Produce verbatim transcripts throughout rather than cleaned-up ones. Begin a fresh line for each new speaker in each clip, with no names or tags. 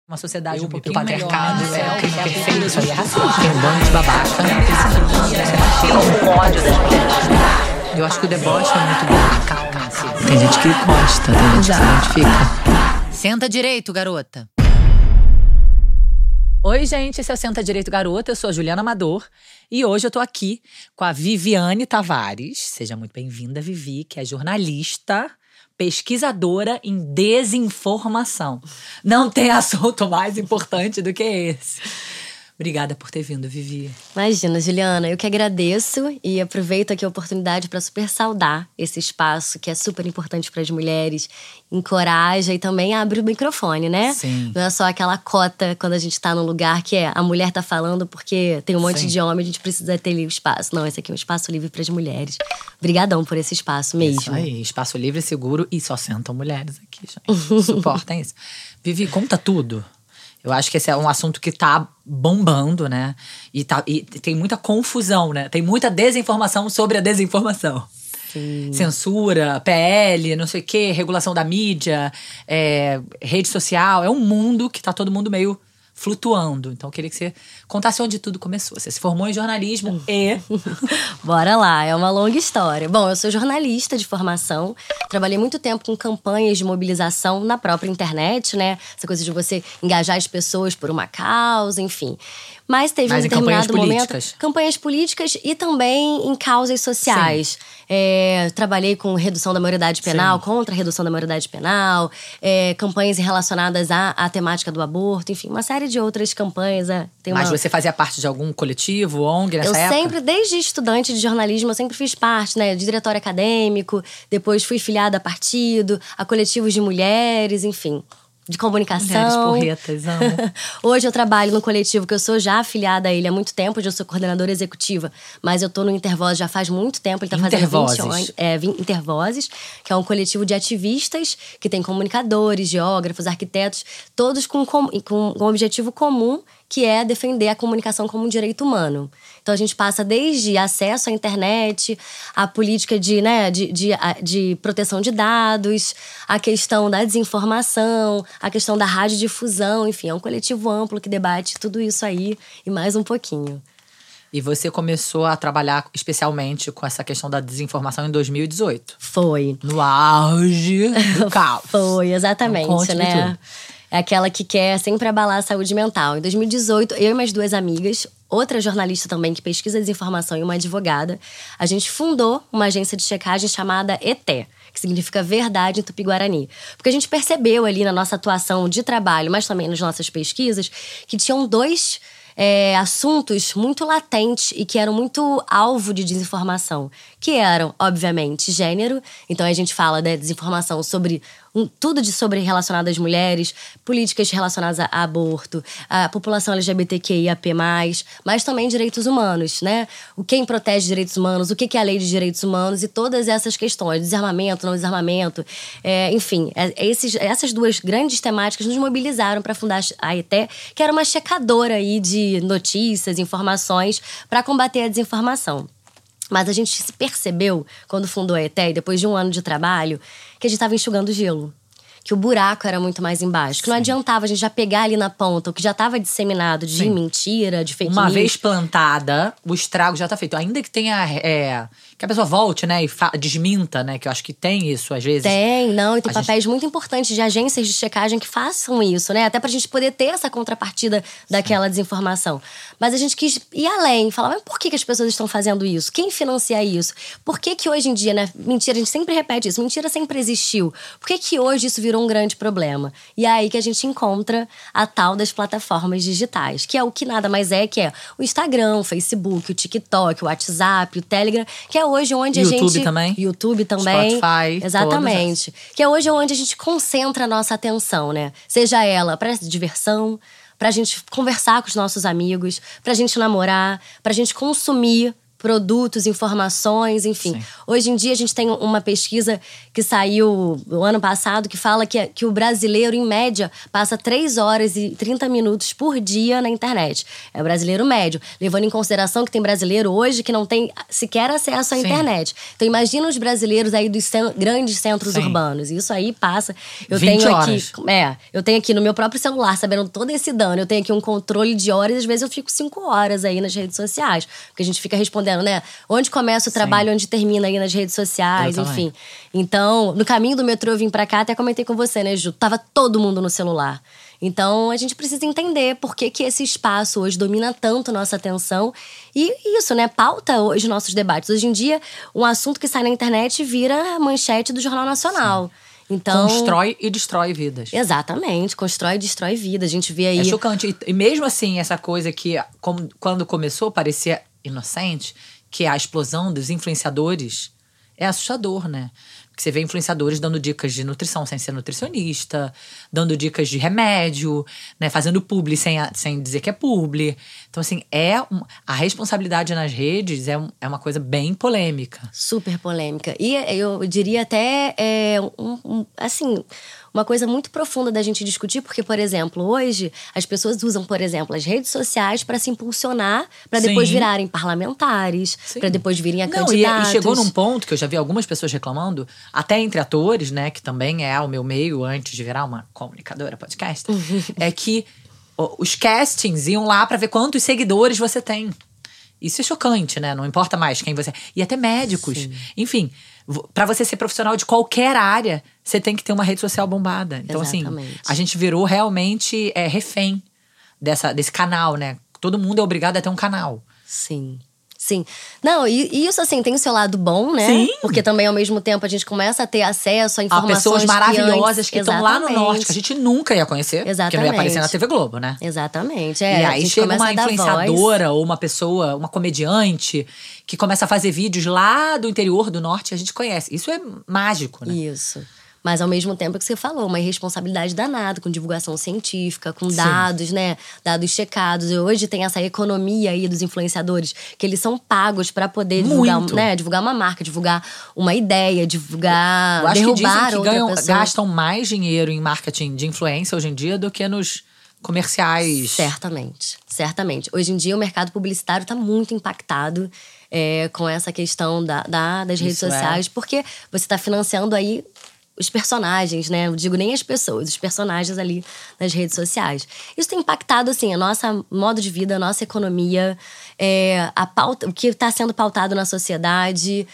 Uma sociedade
Eu
um pouquinho
o patriarcado
melhor, né?
é o crime
É
perfeito, isso aí é racismo.
Tem um bando de babaca.
Tem um ódio das mulheres.
Eu acho que o deboche é muito bom. Calma-se.
Tem gente que gosta, tem gente que se identifica.
Senta direito, garota. Oi, gente, esse é o Senta Direito, Garota. Eu sou a Juliana Amador e hoje eu tô aqui com a Viviane Tavares. Seja muito bem-vinda, Vivi, que é jornalista, pesquisadora em desinformação. Não tem assunto mais importante do que esse. Obrigada por ter vindo, Vivi.
Imagina, Juliana, eu que agradeço e aproveito aqui a oportunidade para super saudar esse espaço que é super importante para as mulheres, encoraja e também abre o microfone, né?
Sim.
Não é só aquela cota quando a gente tá num lugar que é a mulher tá falando porque tem um monte
Sim.
de homem, a gente precisa ter livre espaço. Não, esse aqui é um espaço livre para as mulheres. Obrigadão por esse espaço mesmo.
Isso aí, espaço livre, seguro e só sentam mulheres aqui, gente. Suportem isso. Vivi, conta tudo. Eu acho que esse é um assunto que tá bombando, né? E, tá, e tem muita confusão, né? Tem muita desinformação sobre a desinformação.
Sim.
Censura, P L, não sei o quê, regulação da mídia, é, rede social. É um mundo que tá todo mundo meio flutuando. Então eu queria que você contasse onde tudo começou. Você se formou em jornalismo e…
Bora lá, é uma longa história. Bom, eu sou jornalista de formação. Trabalhei muito tempo com campanhas de mobilização na própria internet, né? Essa coisa de você engajar as pessoas por uma causa, enfim. Mas teve
Mas
um
em campanhas
determinado momento…
políticas?
Campanhas políticas e também em causas sociais. É, trabalhei com redução da maioridade penal,
Sim.
contra a redução da maioridade penal. É, campanhas relacionadas à, à temática do aborto. Enfim, uma série de outras campanhas. É, tem
Mas
uma...
você fazia parte de algum coletivo, O N G nessa
Eu
época?
sempre, desde estudante de jornalismo, eu sempre fiz parte, né, de diretório acadêmico, depois fui filiada a partido, a coletivos de mulheres, enfim, de comunicação.
Mulheres porretas, amo.
Hoje eu trabalho no coletivo que eu sou já afiliada a ele há muito tempo, hoje eu sou coordenadora executiva, mas eu tô no Intervozes já faz muito tempo, ele tá fazendo
Intervozes.
vinte anos. É, Intervozes, que é um coletivo de ativistas que tem comunicadores, geógrafos, arquitetos, todos com, com, com um objetivo comum, que é defender a comunicação como um direito humano. Então a gente passa desde acesso à internet, a política de, né, de, de, de proteção de dados, a questão da desinformação, a questão da radiodifusão, enfim, é um coletivo amplo que debate tudo isso aí e mais um pouquinho.
E você começou a trabalhar especialmente com essa questão da desinformação em dois mil e dezoito.
Foi.
No auge do caos.
Foi, exatamente,
Então, conte-me
né?
tudo.
É aquela que quer sempre abalar a saúde mental. Em dois mil e dezoito, eu e mais duas amigas, outra jornalista também que pesquisa desinformação e uma advogada, a gente fundou uma agência de checagem chamada E T E, que significa Verdade em Tupi-Guarani. Porque a gente percebeu ali na nossa atuação de trabalho, mas também nas nossas pesquisas, que tinham dois é, assuntos muito latentes e que eram muito alvo de desinformação. Que eram, obviamente, gênero. Então a gente fala da desinformação sobre um, tudo de sobre relacionado às mulheres, políticas relacionadas a, a aborto, a população L G B T Q I A P mais, mas também direitos humanos, né? O quem protege direitos humanos, o que é a lei de direitos humanos e todas essas questões, desarmamento, não desarmamento, é, enfim, é, esses, essas duas grandes temáticas nos mobilizaram para fundar a E T E, que era uma checadora aí de notícias, informações para combater a desinformação. Mas a gente se percebeu, quando fundou a E T E, depois de um ano de trabalho, que a gente estava enxugando gelo. Que o buraco era muito mais embaixo. Que não adiantava a gente já pegar ali na ponta o que já estava disseminado de
Sim.
mentira, de fake
Uma
news.
vez plantada, o estrago já tá feito. Ainda que tenha… É, que a pessoa volte, né? E fa- desminta, né? Que eu acho que tem isso, às vezes.
Tem, não, e tem
A
papéis muito importantes de agências de checagem que façam isso, né? Até pra gente poder ter essa contrapartida daquela desinformação. Mas a gente quis ir além, falar, mas por que, que as pessoas estão fazendo isso? Quem financia isso? Por que que hoje em dia, né? Mentira, a gente sempre repete isso, mentira sempre existiu. Por que que hoje isso virou um grande problema? E é aí que a gente encontra a tal das plataformas digitais, que é o que nada mais é, que é o Instagram, o Facebook, o TikTok, o WhatsApp, o Telegram, que é hoje onde
YouTube
a gente…
também.
YouTube também.
Spotify,
Exatamente. Que é hoje onde a gente concentra a nossa atenção, né? Seja ela para diversão, pra gente conversar com os nossos amigos, pra gente namorar, pra gente consumir produtos, informações, enfim.
Sim.
Hoje em dia a gente tem uma pesquisa que saiu no ano passado que fala que, que o brasileiro, em média, passa três horas e trinta minutos por dia na internet. É o brasileiro médio. Levando em consideração que tem brasileiro hoje que não tem sequer acesso à
Sim.
internet. Então imagina os brasileiros aí dos cen- grandes centros
Sim.
urbanos. Isso aí passa. Eu
vinte
tenho
horas.
aqui. É, eu tenho aqui no meu próprio celular, sabendo todo esse dano. Eu tenho aqui um controle de horas, às vezes eu fico cinco horas aí nas redes sociais. Porque a gente fica respondendo, né? Onde começa o trabalho, onde termina aí nas redes sociais,
Eu
enfim. Então, no caminho do metrô eu vim pra cá, até comentei com você, né, Ju? Tava todo mundo no celular. Então, a gente precisa entender por que, que esse espaço hoje domina tanto nossa atenção. E isso, né? Pauta hoje nossos debates. Hoje em dia, um assunto que sai na internet vira manchete do Jornal Nacional. Então,
Constrói e destrói vidas.
exatamente, constrói e destrói vida. A gente vê aí.
É chocante. E, e mesmo assim, essa coisa que, como, quando começou, parecia inocente, que é a explosão dos influenciadores, é assustador, né? Porque você vê influenciadores dando dicas de nutrição sem ser nutricionista, dando dicas de remédio, né? Fazendo publi sem, a- sem dizer que é publi. Então, assim, é um- a responsabilidade nas redes é, um- é uma coisa bem polêmica.
Super polêmica. E eu diria até, é, um- um- assim, uma coisa muito profunda da gente discutir, porque, por exemplo, hoje as pessoas usam, por exemplo, as redes sociais para se impulsionar, para depois
Sim.
virarem parlamentares,
Sim.
para depois virem a
Não, e,
candidatos.
e chegou num ponto que eu já vi algumas pessoas reclamando, até entre atores, né, que também é o meu meio antes de virar uma comunicadora podcast, é que ó, os castings iam lá pra ver quantos seguidores você tem. Isso é chocante, né? Não importa mais quem você é. E até médicos. Enfim, vo- pra você ser profissional de qualquer área, você tem que ter uma rede social bombada. Então,
Exatamente.
assim, a gente virou realmente é, refém dessa, desse canal, né? Todo mundo é obrigado a ter um canal.
Sim. Sim. Não, e, e isso, assim, tem o seu lado bom, né?
Sim.
Porque também, ao mesmo tempo, a gente começa a ter acesso a
Há
informações
pessoas
que
maravilhosas
antes-
que estão lá no
Exatamente.
norte, que a gente nunca ia conhecer. Porque não ia
Exatamente.
aparecer na T V Globo, né?
Exatamente. É,
E
a
aí
gente
chega
começa
uma
a dar voz.
influenciadora ou uma pessoa, uma comediante, que começa a fazer vídeos lá do interior do norte e a gente conhece. Isso é mágico, né?
Isso. Mas ao mesmo tempo que você falou, uma irresponsabilidade danada com divulgação científica, com
Sim.
dados, né? Dados checados. E hoje tem essa economia aí dos influenciadores, que eles são pagos pra poder divulgar,
Muito.
né? Divulgar uma marca, divulgar uma ideia, divulgar,
Eu acho que
derrubar
dizem que
outra
ganham,
pessoa.
gastam mais dinheiro em marketing de influência hoje em dia do que nos comerciais.
Certamente, certamente. Hoje em dia o mercado publicitário está muito impactado é, com essa questão da, da- das redes
Isso é.
sociais, porque você está financiando aí os personagens, né? Não digo nem as pessoas, os personagens ali nas redes sociais. Isso tem impactado, assim, a nossa modo de vida, a nossa economia, é, a pauta, o que está sendo pautado na sociedade,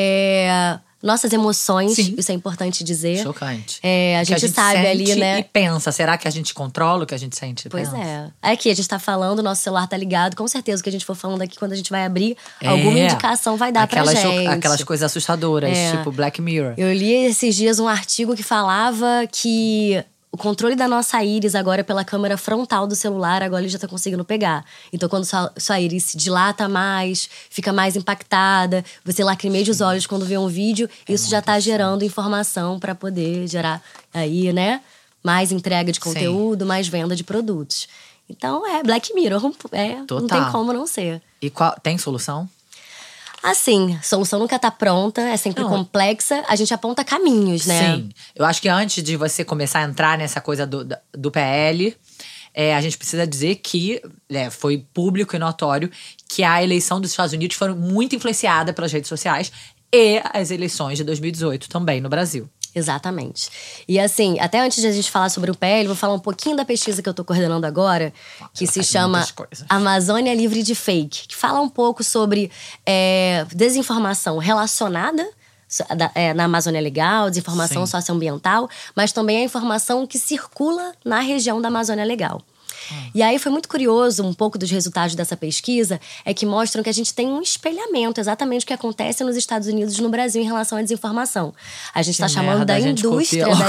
é, nossas emoções,
Sim.
isso é importante dizer.
Chocante.
É, a
Que
gente sabe ali,
sente
né?
E pensa, será que a gente controla o que a gente sente? e
Pois
pensa?
é. Aqui a gente tá falando, nosso celular tá ligado. Com certeza o que a gente for falando aqui, quando a gente vai abrir, alguma
É.
indicação vai dar
aquelas
pra
cho-
gente.
Aquelas coisas assustadoras,
É.
tipo Black Mirror.
Eu li esses dias um artigo que falava que o controle da nossa íris agora pela câmera frontal do celular, agora ele já tá conseguindo pegar. Então, quando sua, sua íris se dilata mais, fica mais impactada, você lacrimeja os olhos quando vê um vídeo, isso já tá gerando informação pra poder gerar aí, né? Mais entrega de conteúdo, mais venda de produtos. Então, é Black Mirror. É, não tem
Total.
como não ser.
E qual, tem solução?
Assim, a solução nunca tá pronta, é sempre
Não.
complexa. A gente aponta caminhos, né?
Sim. Eu acho que antes de você começar a entrar nessa coisa do, da- do P L, é, a gente precisa dizer que é, foi público e notório que a eleição dos Estados Unidos foi muito influenciada pelas redes sociais e as eleições de dois mil e dezoito também no Brasil.
Exatamente. E assim, até antes de a gente falar sobre o P L, vou falar um pouquinho da pesquisa que eu tô coordenando agora, que
ela
se
faz
chama
muitas coisas.
Amazônia Livre de Fake, que fala um pouco sobre é, desinformação relacionada so- da- é, na Amazônia Legal, desinformação
Sim.
socioambiental, mas também a informação que circula na região da Amazônia Legal. E aí foi muito curioso, um pouco dos resultados dessa pesquisa, é que mostram que a gente tem um espelhamento, exatamente o que acontece nos Estados Unidos e no Brasil em relação à desinformação. A gente está
Que
chamando
merda,
da
a gente
indústria
copiou.
da…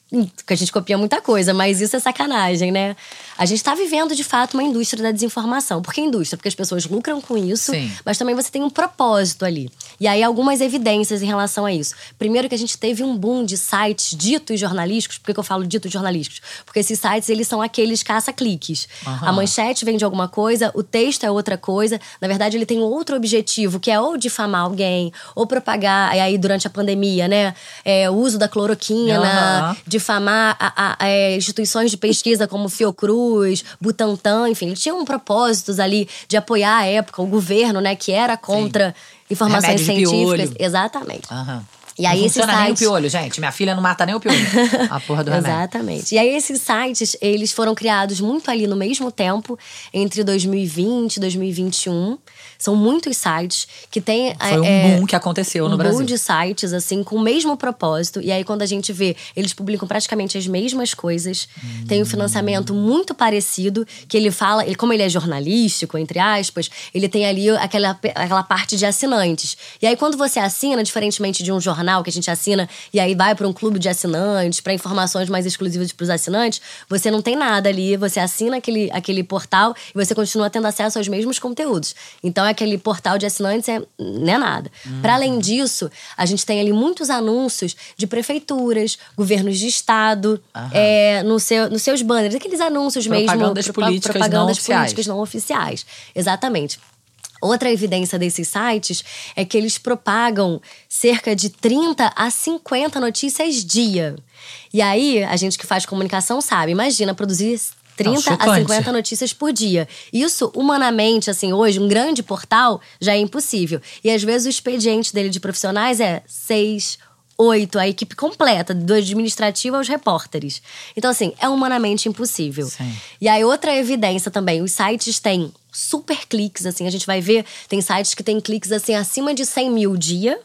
Porque a gente copia muita coisa, mas isso é sacanagem, né? A gente tá vivendo, de fato, uma indústria da desinformação. Por que indústria? Porque as pessoas lucram com isso,
Sim.
mas também você tem um propósito ali. E aí, algumas evidências em relação a isso. Primeiro que a gente teve um boom de sites ditos jornalísticos. Por que que eu falo ditos jornalísticos? Porque esses sites, eles são aqueles caça-cliques.
Aham.
A manchete vem de alguma coisa, o texto é outra coisa. Na verdade, ele tem outro objetivo, que é ou difamar alguém, ou propagar, e aí durante a pandemia, né? É, o uso da cloroquina,
Aham.
difamar a, a, a, é, instituições de pesquisa como Fiocruz, Butantan, enfim. Eles tinham propósitos ali de apoiar à época o governo, né? Que era contra informações
Remédio de
científicas.
piolho.
Exatamente.
Aham.
E aí
não
esses
funciona nem o
sites-
piolho, gente. Minha filha não mata nem o piolho. A porra do remédio.
Exatamente. E aí esses sites, eles foram criados muito ali no mesmo tempo, entre dois mil e vinte e dois mil e vinte e um. São muitos sites que tem…
Foi um
é,
boom que aconteceu
um
no Brasil.
boom de sites, assim, com o mesmo propósito. E aí, quando a gente vê, eles publicam praticamente as mesmas coisas.
Hum.
Tem um financiamento muito parecido, que ele fala… Ele, como ele é jornalístico, entre aspas, ele tem ali aquela, aquela parte de assinantes. E aí, quando você assina, diferentemente de um jornal que a gente assina e aí vai para um clube de assinantes, para informações mais exclusivas para os assinantes, você não tem nada ali. Você assina aquele, aquele portal e você continua tendo acesso aos mesmos conteúdos. Então, aquele portal de assinantes é, não é nada.
Uhum.
Para além disso, a gente tem ali muitos anúncios de prefeituras, governos de estado,
Aham.
é, no seu, nos seus banners, aqueles anúncios
Propagandas
mesmo.
políticas
propagandas
não oficiais.
políticas não oficiais. Exatamente. Outra evidência desses sites é que eles propagam cerca de trinta a cinquenta notícias dia. E aí, a gente que faz comunicação sabe, imagina produzir trinta
Não,
a
chocante.
cinquenta notícias por dia. Isso, humanamente, assim, hoje, um grande portal já é impossível. E às vezes o expediente dele de profissionais é seis, oito, a equipe completa, do administrativo aos repórteres. Então, assim, é humanamente impossível.
Sim.
E aí, outra evidência também, os sites têm super cliques, assim, a gente vai ver, tem sites que têm cliques, assim, acima de cem mil dia.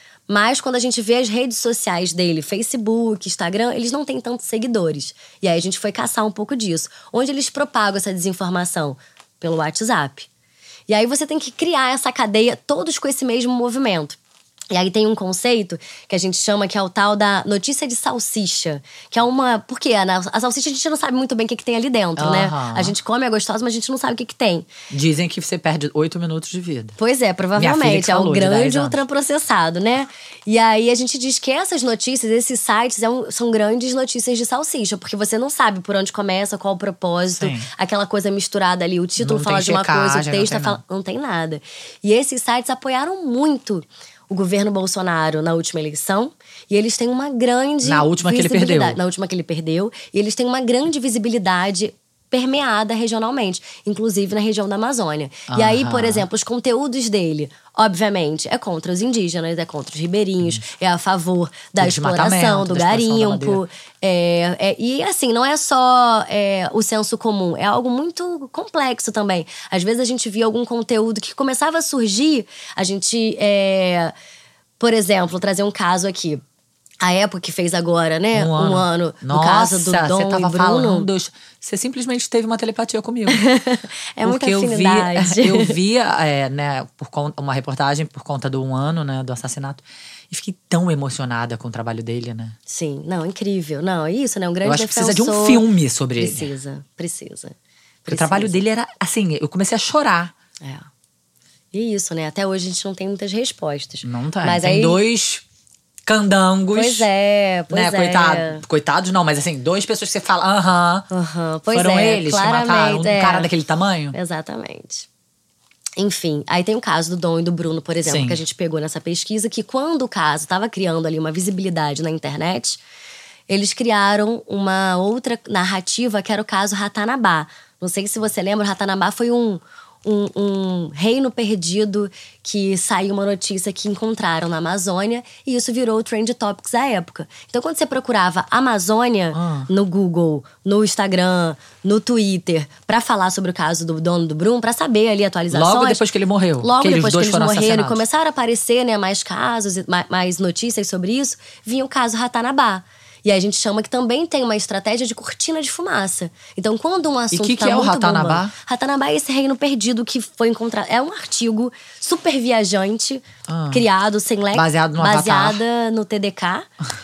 Mas quando a gente vê as redes sociais dele, Facebook, Instagram, eles não têm tantos seguidores. E aí a gente foi caçar um pouco disso. Onde eles propagam essa desinformação? Pelo WhatsApp. E aí você tem que criar essa cadeia, todos com esse mesmo movimento. E aí tem um conceito que a gente chama que é o tal da notícia de salsicha. Que é uma… Por quê? A salsicha a gente não sabe muito bem o que, que tem ali dentro, né?
Aham.
A gente come, é gostosa, mas a gente não sabe o que, que tem.
Dizem que você perde oito minutos de vida.
Pois é,
Minha filha
provavelmente.
que
É
falou,
um
de dez
grande
anos.
ultraprocessado, né? E aí a gente diz que essas notícias, esses sites, é um- são grandes notícias de salsicha. Porque você não sabe por onde começa, qual o propósito.
Sim.
Aquela coisa misturada ali. O título
Não
fala
tem
de uma coisa, o
checagem, não
texto
tem
fala…
nada.
Não tem nada. E esses sites apoiaram muito o governo Bolsonaro na última eleição. E eles têm uma grande
Na última que ele
visibilidade.
perdeu.
Na última que ele perdeu. E eles têm uma grande visibilidade permeada regionalmente, inclusive na região da Amazônia. E aí, por
Aham.
exemplo, os conteúdos dele, obviamente, é contra os indígenas, é contra os ribeirinhos, é a favor da
Do
exploração,
desmatamento,
do
da exploração da
garimpo.
madeira.
É, é, e assim, não é só é, o senso comum, é algo muito complexo também. Às vezes a gente via algum conteúdo que começava a surgir, a gente… é, por exemplo, trazer um caso aqui. A época que fez agora, né?
Um ano.
Um ano do
Nossa,
caso do Dom
você tava
e Bruno.
falando… Você simplesmente teve uma telepatia comigo.
É muita
Porque eu vi,
afinidade.
eu vi é, né, por conta, uma reportagem por conta do um ano, né, do assassinato. E fiquei tão emocionada com o trabalho dele, né?
Sim, não, incrível. Não, é isso, né? Um grande
Eu acho que precisa de um
defensor.
filme sobre ele.
Precisa, precisa.
Porque o trabalho
Precisa.
dele era, assim, eu comecei a chorar.
É. E isso, né? Até hoje a gente não tem muitas respostas.
Não tem.
Mas
tem
aí…
dois candangos.
Pois é, pois
né?
é.
Coitado, coitados não, mas assim, duas pessoas que você fala, aham.
Aham, pois
Foram
é,
eles que
claramente,
mataram um
é.
cara daquele tamanho?
Exatamente. Enfim, aí tem o caso do Dom e do Bruno, por exemplo,
Sim.
que a gente pegou nessa pesquisa, que quando o caso estava criando ali uma visibilidade na internet, eles criaram uma outra narrativa que era o caso Ratanabá. Não sei se você lembra, Ratanabá foi um, um, um reino perdido que saiu uma notícia que encontraram na Amazônia e isso virou o Trend Topics da época. Então, quando você procurava Amazônia
Ah.
no Google, no Instagram, no Twitter, pra falar sobre o caso do dono do Brum, pra saber ali atualizações.
Logo depois que ele morreu.
Logo
que eles
depois
dois
que eles
foram
morreram e
assassinados.
começaram a aparecer, né, mais casos, e ma- mais notícias sobre isso, vinha o caso Ratanabá. E aí a gente chama que também tem uma estratégia de cortina de fumaça. Então, quando um assunto
que
tá
que é o
muito
Ratanabá?
bombando- Ratanabá é esse reino perdido que foi encontrado. É um artigo super viajante,
Ah.
criado sem leque.
Baseado no Avatar.
Baseada no T D K.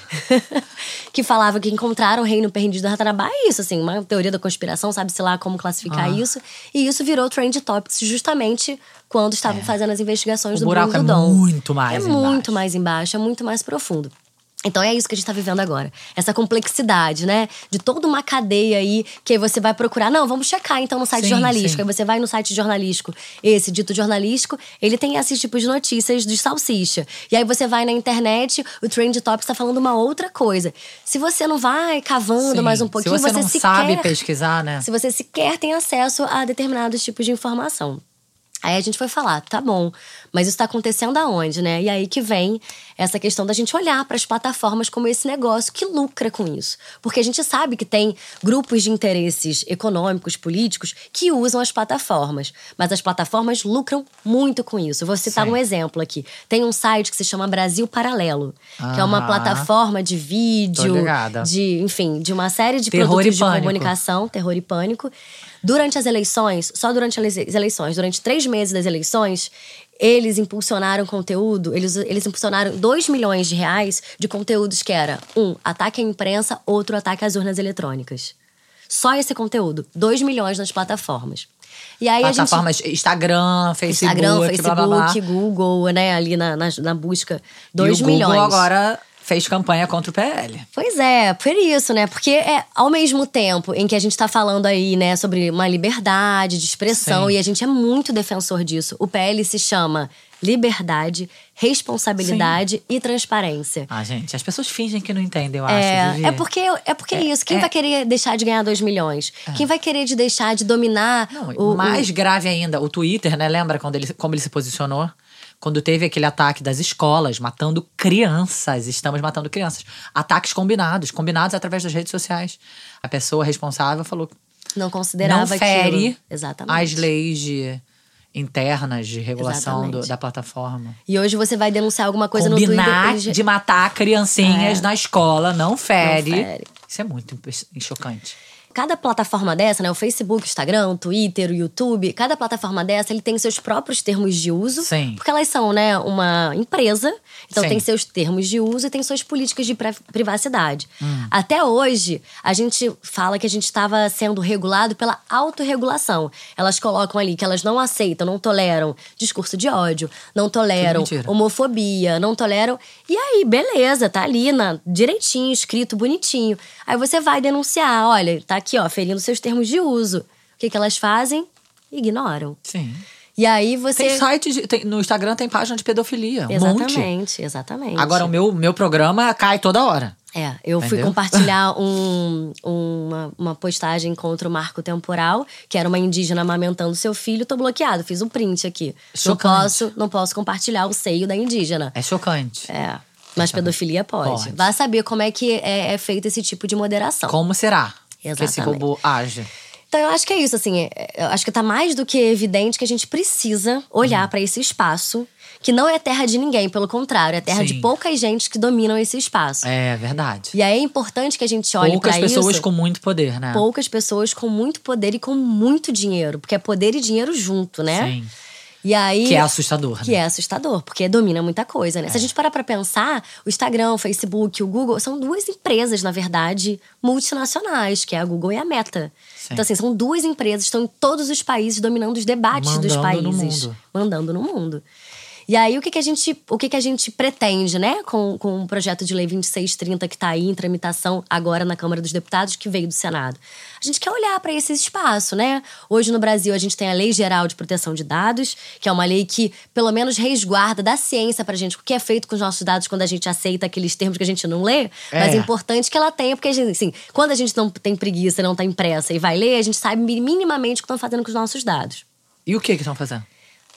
que falava que encontraram o reino perdido do Ratanabá. É isso, assim, uma teoria da conspiração, sabe-se lá como classificar
Ah.
isso. E isso virou Trend Topics justamente quando estavam fazendo as investigações
O
do
buraco
Bruno
é
Dom.
muito mais
É
embaixo.
muito mais embaixo, é muito mais profundo. Então é isso que a gente tá vivendo agora. Essa complexidade, né? De toda uma cadeia aí que aí você vai procurar. Não, vamos checar então no site
Sim,
jornalístico.
sim.
Aí você vai no site jornalístico. Esse dito jornalístico, ele tem esses tipos de notícias de salsicha. E aí você vai na internet, o Trend Topics tá falando uma outra coisa. Se você não vai cavando
Sim.
mais um pouquinho,
Se você, não
sequer,
sabe pesquisar, né?
se você sequer tem acesso a determinados tipos de informação. Aí a gente foi falar, tá bom, mas isso tá acontecendo aonde, né? E aí que vem essa questão da gente olhar para as plataformas como esse negócio que lucra com isso. Porque a gente sabe que tem grupos de interesses econômicos, políticos, que usam as plataformas. Mas as plataformas lucram muito com isso. Eu vou citar
Sim.
um exemplo aqui. Tem um site que se chama Brasil Paralelo, que é uma
Aham.
plataforma de
Tô
vídeo,
ligada.
de, enfim, de uma série de
Terror
produtos
e
de
pânico.
comunicação, terror e pânico. Durante as eleições, só durante as eleições, durante três meses das eleições, eles impulsionaram conteúdo, eles, eles impulsionaram dois milhões de reais de conteúdos que era, um, ataque à imprensa, outro, ataque às urnas eletrônicas. Só esse conteúdo, dois milhões nas plataformas. E aí
Plataformas Instagram,
a gente...
Facebook,
Instagram,
blá,
Facebook,
blá, blá.
Google, né, ali na, na, na busca, dois
e o
milhões.
Google agora fez campanha contra o P L.
Pois é, por isso, né? Porque é ao mesmo tempo em que a gente tá falando aí, né, sobre uma liberdade de expressão,
Sim.
e a gente é muito defensor disso. O P L se chama Liberdade, Responsabilidade e Transparência.
Ah, gente, as pessoas fingem que não entendem, eu acho,
É,
Vivi.
é porque é porque é isso. Quem
é-
vai querer deixar de ganhar dois milhões? Quem vai querer de deixar de dominar
Não,
o, o-
mais grave ainda, o Twitter, né? Lembra quando ele, como ele se posicionou? Quando teve aquele ataque das escolas, matando crianças. Estamos matando crianças. Ataques combinados, combinados através das redes sociais. A pessoa responsável falou que
não considerava
não fere
aquilo. Exatamente.
as leis de, internas de regulação do-
Exatamente.
da plataforma.
E hoje você vai denunciar alguma coisa no
Combinar
Twitter. eles-
de matar criancinhas
É.
na escola não fere.
Não fere.
Isso é muito imp- chocante.
Cada plataforma dessa, né? O Facebook, o Instagram, o Twitter, o YouTube, cada plataforma dessa, ele tem seus próprios termos de uso.
Sim.
Porque elas são, né, uma empresa. Então
Sim.
tem seus termos de uso e tem suas políticas de pra- privacidade.
Hum.
Até hoje, a gente fala que a gente estava sendo regulado pela autorregulação. Elas colocam ali que elas não aceitam, não toleram discurso de ódio, não toleram
Tudo mentira.
homofobia, não toleram. E aí, beleza, tá ali na, direitinho, escrito bonitinho. Aí você vai denunciar, olha, tá aqui, ó, ferindo seus termos de uso. O que, que elas fazem? Ignoram.
Sim.
E aí você.
Tem site, de- tem- no Instagram tem página de pedofilia. Um monte.
Exatamente, exatamente.
Agora, o meu, meu programa cai toda hora.
É, eu fui
Entendeu?
compartilhar um, uma, uma postagem contra o marco temporal, que era uma indígena amamentando seu filho, tô bloqueado, fiz um print aqui. Não
Chocante.
posso, não posso compartilhar o seio da indígena.
É chocante.
É. Mas pedofilia pode.
Pode.
Vai saber como é que é, é feito esse tipo de moderação.
Como será que esse
Exatamente.
robô age?
Então eu acho que é isso, assim, é- eu acho que tá mais do que evidente que a gente precisa olhar pra esse espaço, que não é terra de ninguém, pelo contrário, é terra
Sim.
de poucas gente que dominam esse espaço.
É verdade.
E aí é importante que a gente olhe
Poucas
pra
pessoas
isso.
com muito poder, né?
Poucas pessoas com muito poder e com muito dinheiro, porque é poder e dinheiro junto, né?
Sim.
E aí
Que é assustador,
que
né?
é assustador, porque domina muita coisa, né? Se a gente parar pra pensar, o Instagram, o Facebook, o Google são duas empresas, na verdade, multinacionais, que é a Google e a Meta.
Sim.
Então, assim, são duas empresas que estão em todos os países dominando os debates dos
Mandando no
países.
mundo.
Mandando no mundo. E aí, o que, que, a, gente, o que, que a gente pretende, né? Com, com o projeto de lei vinte e seis trinta que tá aí em tramitação agora na Câmara dos Deputados, que veio do Senado. A gente quer olhar para esse espaço, né? Hoje no Brasil a gente tem a Lei Geral de Proteção de Dados, que é uma lei que pelo menos resguarda da ciência pra gente o que é feito com os nossos dados quando a gente aceita aqueles termos que a gente não lê. Mas é
É.
importante que ela tenha, porque a gente, assim, quando a gente não tem preguiça, não tá impressa e vai ler, a gente sabe minimamente o que estão fazendo com os nossos dados.
E o que que estão fazendo?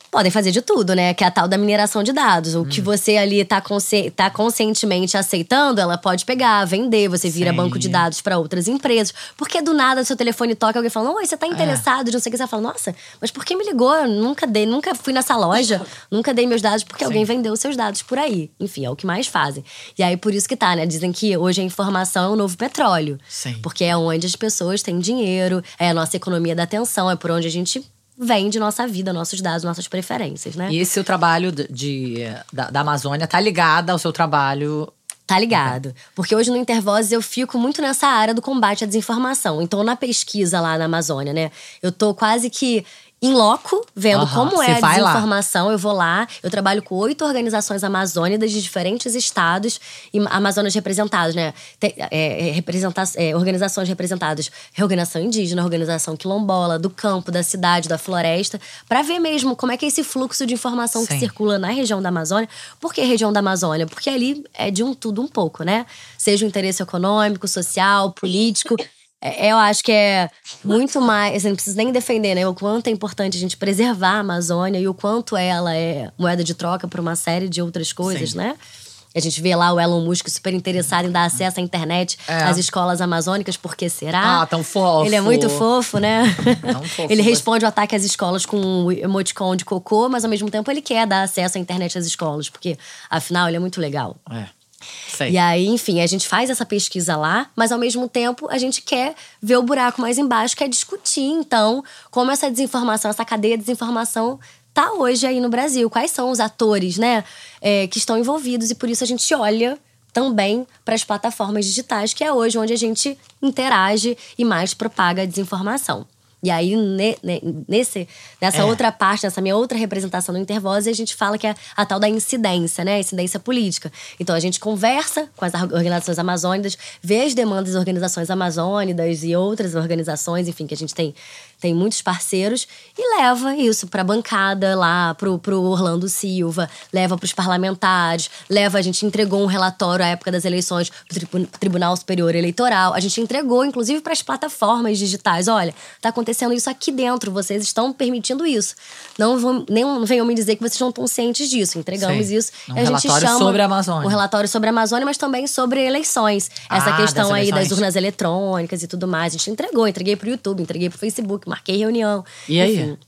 Podem fazer de tudo, né? Que é a tal da mineração de dados. O hum. que você ali tá, consci- tá conscientemente aceitando, ela pode pegar, vender. Você vira Sim. banco de dados para outras empresas. Porque do nada seu telefone toca e alguém fala, oi, você tá interessado? É. De não sei o que. Você fala, nossa, mas por que me ligou? Eu nunca dei, nunca fui nessa loja. Nunca dei meus dados porque Sim. alguém vendeu seus dados por aí. Enfim, é o que mais fazem. E aí, por isso que tá, né? Dizem que hoje a informação é o novo petróleo.
Sim.
Porque é onde as pessoas têm dinheiro. É a nossa economia da atenção. É por onde a gente vende nossa vida, nossos dados, nossas preferências, né?
E esse o trabalho de, de, da, da Amazônia tá ligado ao seu trabalho…
Tá ligado. Porque hoje no Intervozes eu fico muito nessa área do combate à desinformação. Então, na pesquisa lá na Amazônia, né? Eu tô quase que em loco, vendo uhum. como é a desinformação. Lá. Eu vou lá, eu trabalho com oito organizações amazônicas de diferentes estados e Amazonas representados, né? Tem, é, representa, é, organizações representadas, organização indígena, organização quilombola, do campo, da cidade, da floresta, para ver mesmo como é que é esse fluxo de informação Sim. que circula na região da Amazônia. Por que região da Amazônia? Porque ali é de um tudo um pouco, né? Seja o interesse econômico, social, político… Eu acho que é muito mais… Eu não preciso nem defender, né? O quanto é importante a gente preservar a Amazônia e o quanto ela é moeda de troca para uma série de outras coisas, Sim. né? A gente vê lá o Elon Musk super interessado em dar acesso à internet é. às escolas amazônicas. Por que será?
Ah, tão fofo.
Ele é muito fofo, né?
Tão fofo.
Ele responde o ataque às escolas com um emoticon de cocô, mas ao mesmo tempo ele quer dar acesso à internet às escolas. Porque, afinal, ele é muito legal.
É. Sei.
E aí, enfim, a gente faz essa pesquisa lá, mas ao mesmo tempo a gente quer ver o buraco mais embaixo, quer discutir, então, como essa desinformação, essa cadeia de desinformação tá hoje aí no Brasil. Quais são os atores, né, é, que estão envolvidos, e por isso a gente olha também para as plataformas digitais, que é hoje onde a gente interage e mais propaga a desinformação. E aí, ne, ne, nesse, nessa é. outra parte, nessa minha outra representação no Intervozes, a gente fala que é a tal da incidência, né? Incidência política. Então, a gente conversa com as organizações amazônicas, vê as demandas das organizações amazônicas e outras organizações, enfim, que a gente tem, tem muitos parceiros, e leva isso pra bancada lá, pro, pro Orlando Silva, leva pros parlamentares, leva… A gente entregou um relatório à época das eleições pro Tribunal Superior Eleitoral. A gente entregou, inclusive, pras plataformas digitais. Olha, tá acontecendo acontecendo isso aqui dentro, vocês estão permitindo isso. Não, vão, nem, não venham me dizer que vocês não estão cientes disso. Entregamos Sim. isso.
Um
e a gente
relatório
chama
sobre a Amazônia.
Um relatório sobre a Amazônia, mas também sobre eleições. Essa
ah,
questão
das
aí
eleições.
das urnas eletrônicas e tudo mais. A gente entregou, entreguei pro YouTube, entreguei pro Facebook, marquei reunião.
E aí?
Enfim.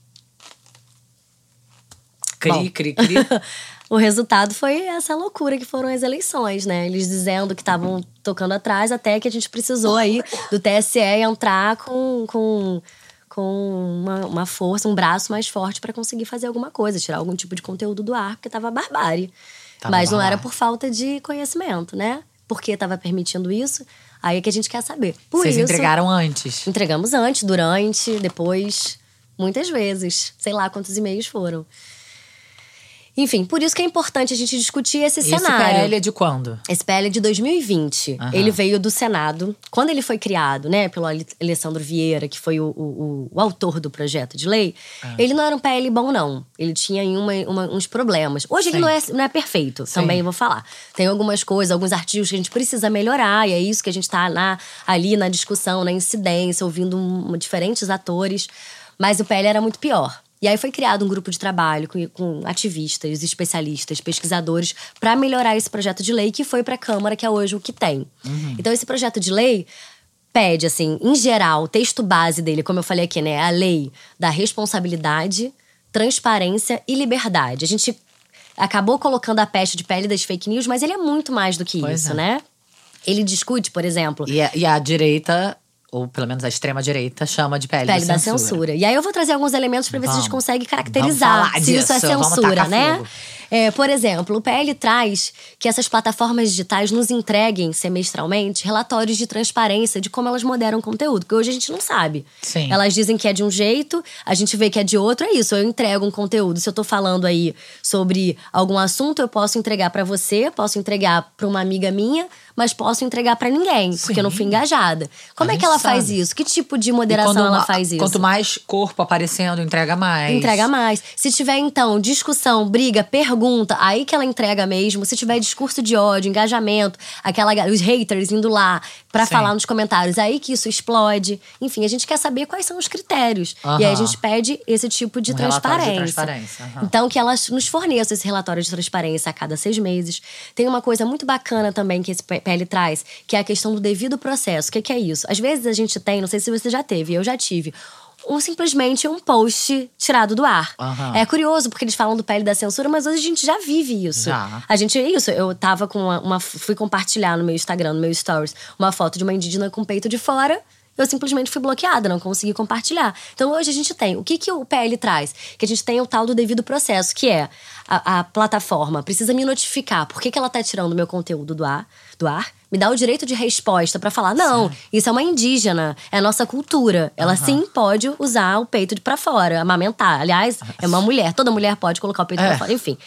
Cri, Bom, cri, cri.
O resultado foi essa loucura que foram as eleições, né? Eles dizendo que estavam tocando atrás, até que a gente precisou aí do T S E entrar com… com com uma, uma força, um braço mais forte para conseguir fazer alguma coisa, tirar algum tipo de conteúdo do ar, porque tava barbárie. Tava Mas não barbárie. Era por falta de conhecimento, né? Por que tava permitindo isso? Aí é que a gente quer saber. Por
Vocês
isso,
entregaram antes?
Entregamos antes, durante, depois, muitas vezes. Sei lá quantos e-mails foram. Enfim, por isso que é importante a gente discutir esse, esse cenário.
Esse P L é de quando?
Esse P L é de dois mil e vinte. Uhum. Ele veio do Senado. Quando ele foi criado, né, pelo Alessandro Vieira, que foi o, o, o autor do projeto de lei, uhum. ele não era um P L bom, não. Ele tinha uma, uma, uns problemas. Hoje Sim. ele não é, não é perfeito, Sim. também vou falar. Tem algumas coisas, alguns artigos que a gente precisa melhorar, e é isso que a gente tá na, ali na discussão, na incidência, ouvindo um, diferentes atores. Mas o P L era muito pior. E aí foi criado um grupo de trabalho com, com ativistas, especialistas, pesquisadores, para melhorar esse projeto de lei que foi para a Câmara, que é hoje o que tem. Uhum. Então esse projeto de lei pede, assim, em geral, o texto base dele, como eu falei aqui, né, a lei da responsabilidade, transparência e liberdade. A gente acabou colocando a peste de pele das fake news, mas ele é muito mais do que pois isso, é. né? Ele discute, por exemplo…
E a, e a direita… ou pelo menos a extrema-direita, chama de pele,
pele
da,
da
censura.
censura. E aí eu vou trazer alguns elementos pra ver
vamos,
se a gente consegue caracterizar se
disso,
isso é censura, né?
Fogo.
É, por exemplo, o P L traz que essas plataformas digitais nos entreguem semestralmente relatórios de transparência de como elas moderam conteúdo, porque hoje a gente não sabe.
Sim.
Elas dizem que é de um jeito, a gente vê que é de outro, é isso. Eu entrego um conteúdo. Se eu tô falando aí sobre algum assunto, eu posso entregar pra você, posso entregar pra uma amiga minha, mas posso entregar pra ninguém, Sim. porque eu não fui engajada. Como a é que ela sabe. faz isso? Que tipo de moderação ela faz isso?
Quanto mais corpo aparecendo, entrega mais.
Entrega mais. Se tiver, então, discussão, briga, pergunta, pergunta, aí que ela entrega mesmo. Se tiver discurso de ódio, engajamento, aquela, os haters indo lá pra
Sim.
falar nos comentários, aí que isso explode. Enfim, a gente quer saber quais são os critérios.
Aham.
E aí a gente pede esse tipo de
Um relatório de
transparência.
transparência, aham.
Então, que elas nos forneçam esse relatório de transparência a cada seis meses. Tem uma coisa muito bacana também que esse P L traz, que é a questão do devido processo. O que, que é isso? Às vezes a gente tem, não sei se você já teve, eu já tive, um, simplesmente um post tirado do ar.
Aham.
É curioso, porque eles falam do P L da censura, mas hoje a gente já vive isso.
Já.
A gente, isso, eu tava com uma, uma. Fui compartilhar no meu Instagram, no meu stories, uma foto de uma indígena com o peito de fora. Eu simplesmente fui bloqueada, não consegui compartilhar. Então hoje a gente tem, o que, que o P L traz? Que a gente tem o tal do devido processo, que é a, a plataforma precisa me notificar por que, que ela tá tirando o meu conteúdo do ar, do ar, me dá o direito de resposta pra falar, não, sim, isso é uma indígena, é a nossa cultura. Ela uhum. sim pode usar o peito de pra fora, amamentar. Aliás, é uma mulher, toda mulher pode colocar o peito é. pra fora, enfim.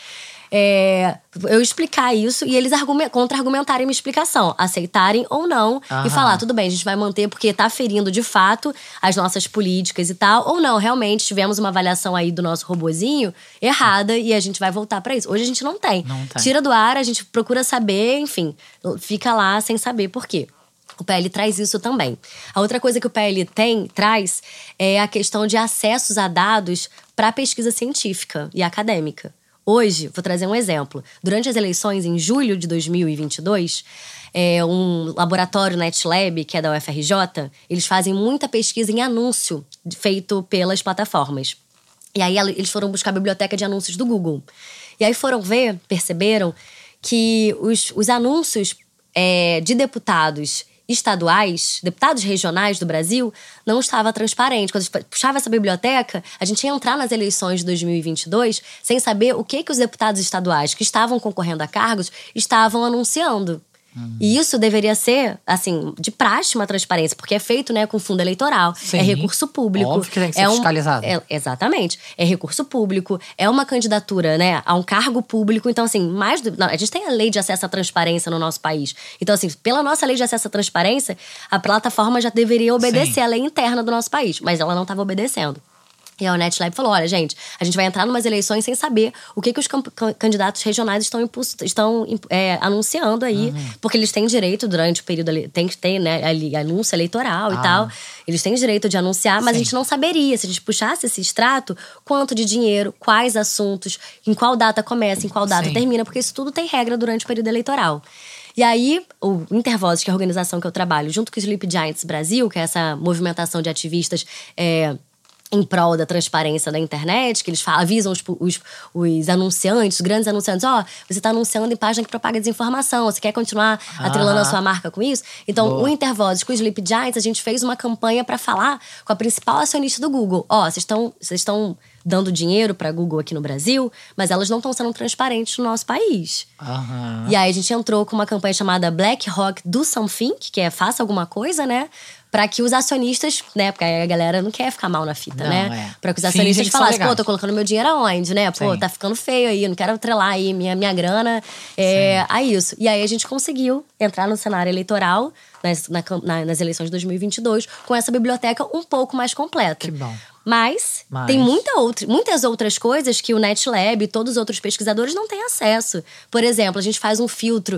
É, eu explicar isso e eles contra-argumentarem minha explicação, aceitarem ou não, aham, e falar, tudo bem, a gente vai manter porque tá ferindo de fato as nossas políticas e tal, ou não, realmente tivemos uma avaliação aí do nosso robozinho errada e a gente vai voltar pra isso. Hoje a gente não tem.
Não tem.
Tira do ar, a gente procura saber, enfim, fica lá sem saber por quê. O P L traz isso também. A outra coisa que o P L tem, traz é a questão de acessos a dados para pesquisa científica e acadêmica. Hoje, vou trazer um exemplo. Durante as eleições, em julho de dois mil e vinte e dois, é, um laboratório NetLab, que é da U F R J, eles fazem muita pesquisa em anúncio feito pelas plataformas. E aí eles foram buscar a biblioteca de anúncios do Google. E aí foram ver, perceberam que os, os anúncios é, de deputados estaduais, deputados regionais do Brasil, não estava transparente. Quando a gente puxava essa biblioteca, a gente ia entrar nas eleições de dois mil e vinte e dois sem saber o que, que os deputados estaduais que estavam concorrendo a cargos estavam anunciando. Uhum. E isso deveria ser, assim, de praxe uma transparência, porque é feito, né, com fundo eleitoral, sim, é recurso público.
Óbvio que tem que ser
é um,
fiscalizado.
É, exatamente. É recurso público, é uma candidatura, né, a um cargo público. Então, assim, mais do, não, a gente tem a lei de acesso à transparência no nosso país. Então, assim, pela nossa lei de acesso à transparência, a plataforma já deveria obedecer à lei interna do nosso país, mas ela não estava obedecendo. E a NetLab falou, olha, gente, a gente vai entrar numas eleições sem saber o que, que os camp- candidatos regionais estão, impulso, estão é, anunciando aí. Uhum. Porque eles têm direito, durante o período, tem que ter, né, ali, anúncio eleitoral ah. e tal. Eles têm direito de anunciar, mas Sim. a gente não saberia, se a gente puxasse esse extrato, quanto de dinheiro, quais assuntos, em qual data começa, em qual data Sim. termina. Porque isso tudo tem regra durante o período eleitoral. E aí, o Intervozes, que é a organização que eu trabalho, junto com o Sleep Giants Brasil, que é essa movimentação de ativistas é, em prol da transparência da internet, que eles falam, avisam os, os, os anunciantes, os grandes anunciantes, ó, oh, você está anunciando em página que propaga desinformação, você quer continuar ah. atrelando a sua marca com isso? Então, Boa. o Intervozes com o Sleep Giants, a gente fez uma campanha para falar com a principal acionista do Google. Ó, oh, vocês estão vocês estão dando dinheiro para Google aqui no Brasil, mas elas não estão sendo transparentes no nosso país.
Aham.
E aí a gente entrou com uma campanha chamada Black Rock Do Something, que é faça alguma coisa, né? Pra que os acionistas, né? Porque a galera não quer ficar mal na fita,
não,
né?
É.
Pra que os acionistas
Fingem
falassem, pô, tô colocando meu dinheiro aonde, né? Pô, Sim. tá ficando feio aí, não quero atrelar aí minha, minha grana é, a isso. E aí a gente conseguiu entrar no cenário eleitoral, nas, na, na, nas eleições de dois mil e vinte e dois, com essa biblioteca um pouco mais completa.
Que bom.
Mas,
Mas
tem muita outra, muitas outras coisas que o NetLab e todos os outros pesquisadores não têm acesso. Por exemplo, a gente faz um filtro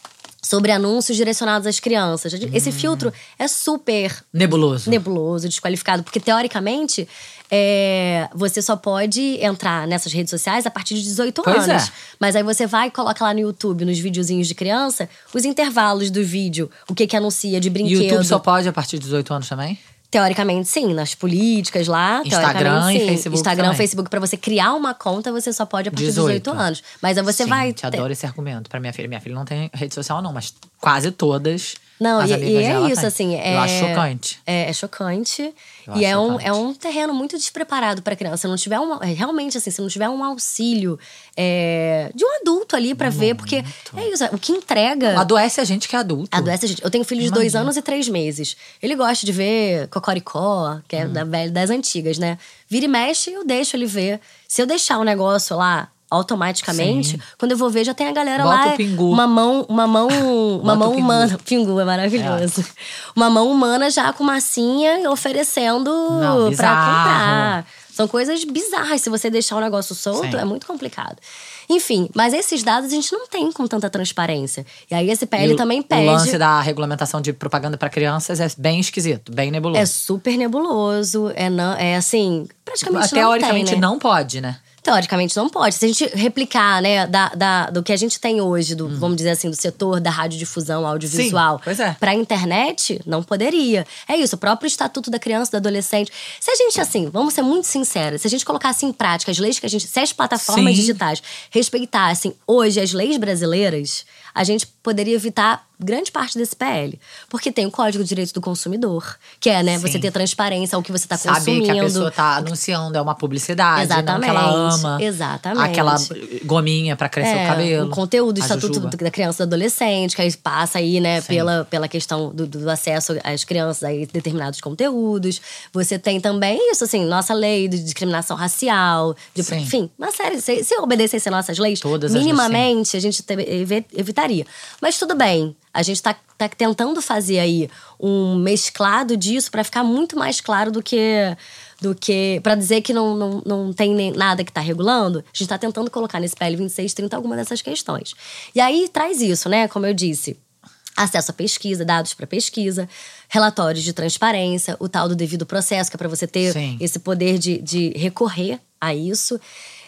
sobre anúncios direcionados às crianças. Esse hum. filtro é super
nebuloso,
nebuloso, desqualificado, porque teoricamente é, você só pode entrar nessas redes sociais a partir de dezoito
pois
anos.
É.
Mas aí você vai e coloca lá no YouTube, nos videozinhos de criança, os intervalos do vídeo, o que que anuncia de brinquedo.
E o YouTube só pode a partir de dezoito anos também?
Teoricamente, sim. Nas políticas lá,
Instagram
teoricamente,
e
sim.
Facebook
Instagram,
também.
Facebook, pra você criar uma conta, você só pode a partir
dezoito.
de dezoito anos. Mas aí você
Sim,
vai…
Gente, adoro esse argumento pra minha filha. Minha filha não tem rede social não, mas quase todas
Não,
as
e,
amigas
e é
dela
isso,
têm.
assim… É,
Eu acho chocante.
É, é chocante.
Eu
e
acho
é um,
chocante.
é um terreno muito despreparado pra criança. Se não tiver um… Realmente, assim, se não tiver um auxílio é, de um adulto ali pra muito. ver. Porque é isso, o que entrega…
Adoece a gente que é adulto.
Adoece a gente. Eu tenho filho de
Imagina.
dois anos e três meses. Ele gosta de ver Cocoricó, que é hum. da, das antigas, né? Vira e mexe, eu deixo ele ver. Se eu deixar o negócio lá automaticamente, Sim. quando eu vou ver, já tem a galera
Bota
lá.
O pingu.
Uma mão, uma mão, uma mão
pingu.
humana. Pingu é maravilhoso. É. Uma mão humana já com massinha oferecendo
Não,
pra comprar. São coisas bizarras. Se você deixar o negócio solto,
Sim.
é muito complicado. Enfim, mas esses dados a gente não tem com tanta transparência. E aí esse P L
E o-
também
O
pede…
lance da regulamentação de propaganda pra crianças é bem esquisito, bem nebuloso.
É super nebuloso, é, não, é assim, praticamente
Teoricamente
não tem, né?
não pode, né?
Teoricamente não pode. Se a gente replicar, né, da, da, do que a gente tem hoje, do,
Hum.
vamos dizer assim, do setor da radiodifusão audiovisual
Sim, pois é.
pra internet, não poderia. É isso, o próprio Estatuto da Criança e do Adolescente. Se a gente, assim, vamos ser muito sinceros, se a gente colocasse em prática as leis que a gente… Se as plataformas
Sim.
digitais respeitassem hoje as leis brasileiras, a gente poderia evitar grande parte desse P L. Porque tem o Código de Direito do Consumidor, que é, né,
Sim.
você ter transparência ao que você tá
Saber
consumindo.
que a pessoa tá anunciando é uma publicidade, não que ela
Exatamente,
ama.
exatamente.
Aquela gominha pra crescer
É,
o cabelo.
o conteúdo do
a
Estatuto
jujuba.
da Criança e do Adolescente, que aí passa aí, né,
Sim.
pela, pela questão do, do acesso às crianças a determinados conteúdos. Você tem também isso, assim, nossa lei de discriminação racial, de,
Sim.
enfim, uma série. Se, se obedecesse nossas leis,
Todas as leis,
minimamente a gente te- evi- evitaria. Mas tudo bem, a gente tá, tá tentando fazer aí um mesclado disso pra ficar muito mais claro do que… do que para dizer que não, não, não tem nem nada que tá regulando. A gente tá tentando colocar nesse P L vinte e seis trinta alguma dessas questões. E aí traz isso, né? Como eu disse, acesso à pesquisa, dados para pesquisa, relatórios de transparência, o tal do devido processo, que é para você ter
Sim.
esse poder de, de recorrer a isso.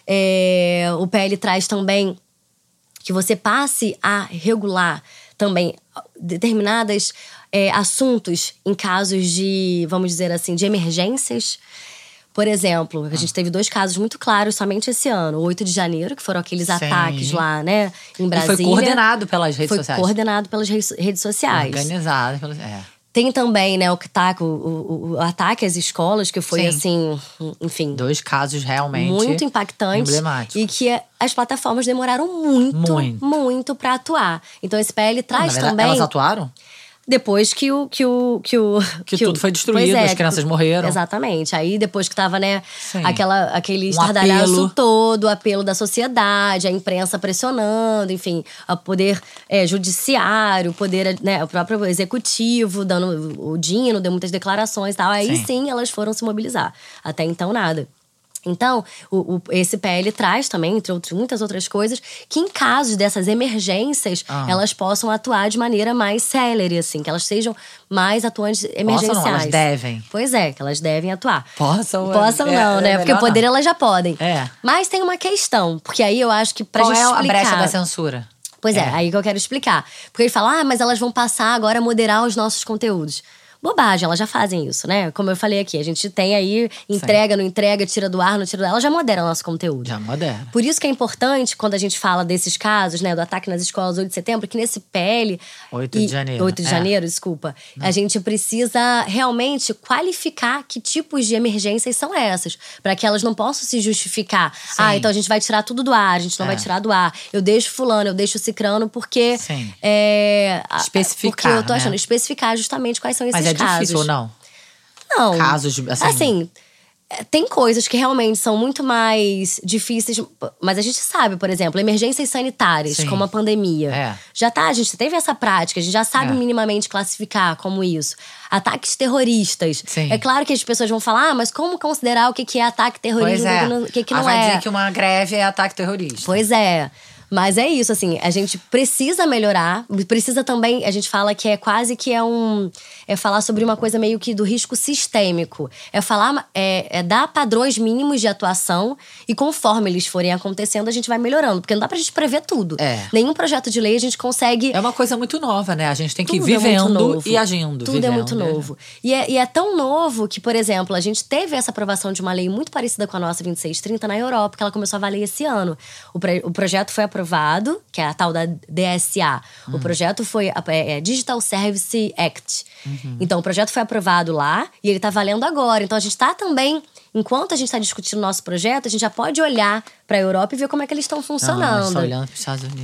É, o P L traz também que você passe a regular também determinados é, assuntos em casos de, vamos dizer assim, de emergências. Por exemplo, a gente teve dois casos muito claros somente esse ano. O oito de janeiro, que foram aqueles
Sim.
ataques lá, né, em
E
Brasília.
foi coordenado pelas redes
Foi
sociais.
coordenado pelas redes redes sociais.
Organizado pelas… É.
Tem também, né, o, ataque, o, o, o ataque às escolas, que foi,
Sim.
assim, enfim…
Dois casos realmente
muito impactantes
emblemáticos.
e que é- as plataformas demoraram muito,
Muito.
muito pra atuar. Então esse P L
Na
traz
verdade,
também
elas atuaram?
depois que o que o que o
Que
o-
tudo foi destruído,
Pois é,
as crianças
que-
morreram.
Exatamente. Aí depois que tava, né,
Sim.
aquela aquele
Um
estardalhaço
apelo.
todo, o apelo da sociedade, a imprensa pressionando, enfim, o poder é, judiciário, o poder, né, o próprio executivo dando o Dino deu muitas declarações e tal. Aí
Sim.
sim elas foram se mobilizar. Até então nada. Então, o, o- esse P L traz também, entre outras, muitas outras coisas, que em casos dessas emergências,
Ah.
elas possam atuar de maneira mais célere, assim, que elas sejam mais atuantes emergenciais.
Possam não, elas devem.
Pois é, que elas devem atuar.
Possam, é-
Possam
é-
não,
é
né? Porque
melhor
poder
não.
elas já podem.
É.
Mas tem uma questão, porque aí eu acho que pra
Qual
gente
é a
explicar…
brecha da censura?
Pois é.
É.
aí que eu quero explicar. Porque ele fala, ah, mas elas vão passar agora a moderar os nossos conteúdos. Bobagem, elas já fazem isso, né? Como eu falei aqui, a gente tem aí, entrega, não entrega, tira do ar, não tira do ar. Elas já moderam o nosso conteúdo.
Já moderna.
Por isso que é importante, quando a gente fala desses casos, né, do ataque nas escolas oito de setembro, que nesse P L…
oito de
e-
janeiro,
oito de
é.
janeiro, desculpa. A gente precisa realmente qualificar que tipos de emergências são essas. Para que elas não possam se justificar. Ah, então a gente vai tirar tudo do ar, a gente não
É.
vai tirar do ar. Eu deixo fulano, eu deixo cicrano, porque…
Sim.
É, a-
Especificar,
Porque eu tô achando,
né?
especificar justamente quais são esses
Mas é
casos.
difícil ou não?
Não.
Casos, de- assim…
Assim, é, tem coisas que realmente são muito mais difíceis, mas a gente sabe, por exemplo, emergências sanitárias,
Sim.
como a pandemia.
É.
Já tá, a gente teve essa prática, a gente já sabe
É.
minimamente classificar como isso. Ataques terroristas.
Sim.
É claro que as pessoas vão falar, ah, mas como considerar o que que é ataque terrorismo
Pois é.
e o que que
Ah,
não
vai
é?
dizer que uma greve é ataque terrorista.
Pois é. Mas é isso, assim, a gente precisa melhorar, precisa também, a gente fala que é quase que é um… É falar sobre uma coisa meio que do risco sistêmico. É falar, é, é dar padrões mínimos de atuação e conforme eles forem acontecendo, a gente vai melhorando. Porque não dá pra gente prever tudo.
É.
Nenhum projeto de lei a gente consegue…
É uma coisa muito nova, né? A gente tem que ir
Tudo é muito
vivendo
novo.
e agindo.
Tudo é
vivendo
muito
e agindo.
novo. E é, e é tão novo que, por exemplo, a gente teve essa aprovação de uma lei muito parecida com a nossa vinte e seis trinta na Europa, que ela começou a valer esse ano. O, pre- o projeto foi aprovado, que é a tal da D S A.
Hum.
O projeto foi é, é Digital Service Act.
Uhum.
Então, o projeto foi aprovado lá e ele tá valendo agora. Então, a gente tá também… Enquanto a gente está discutindo o nosso projeto, a gente já pode olhar para a Europa e ver como é que eles estão
Não, a gente
funcionando.
tá olhando para os Estados Unidos.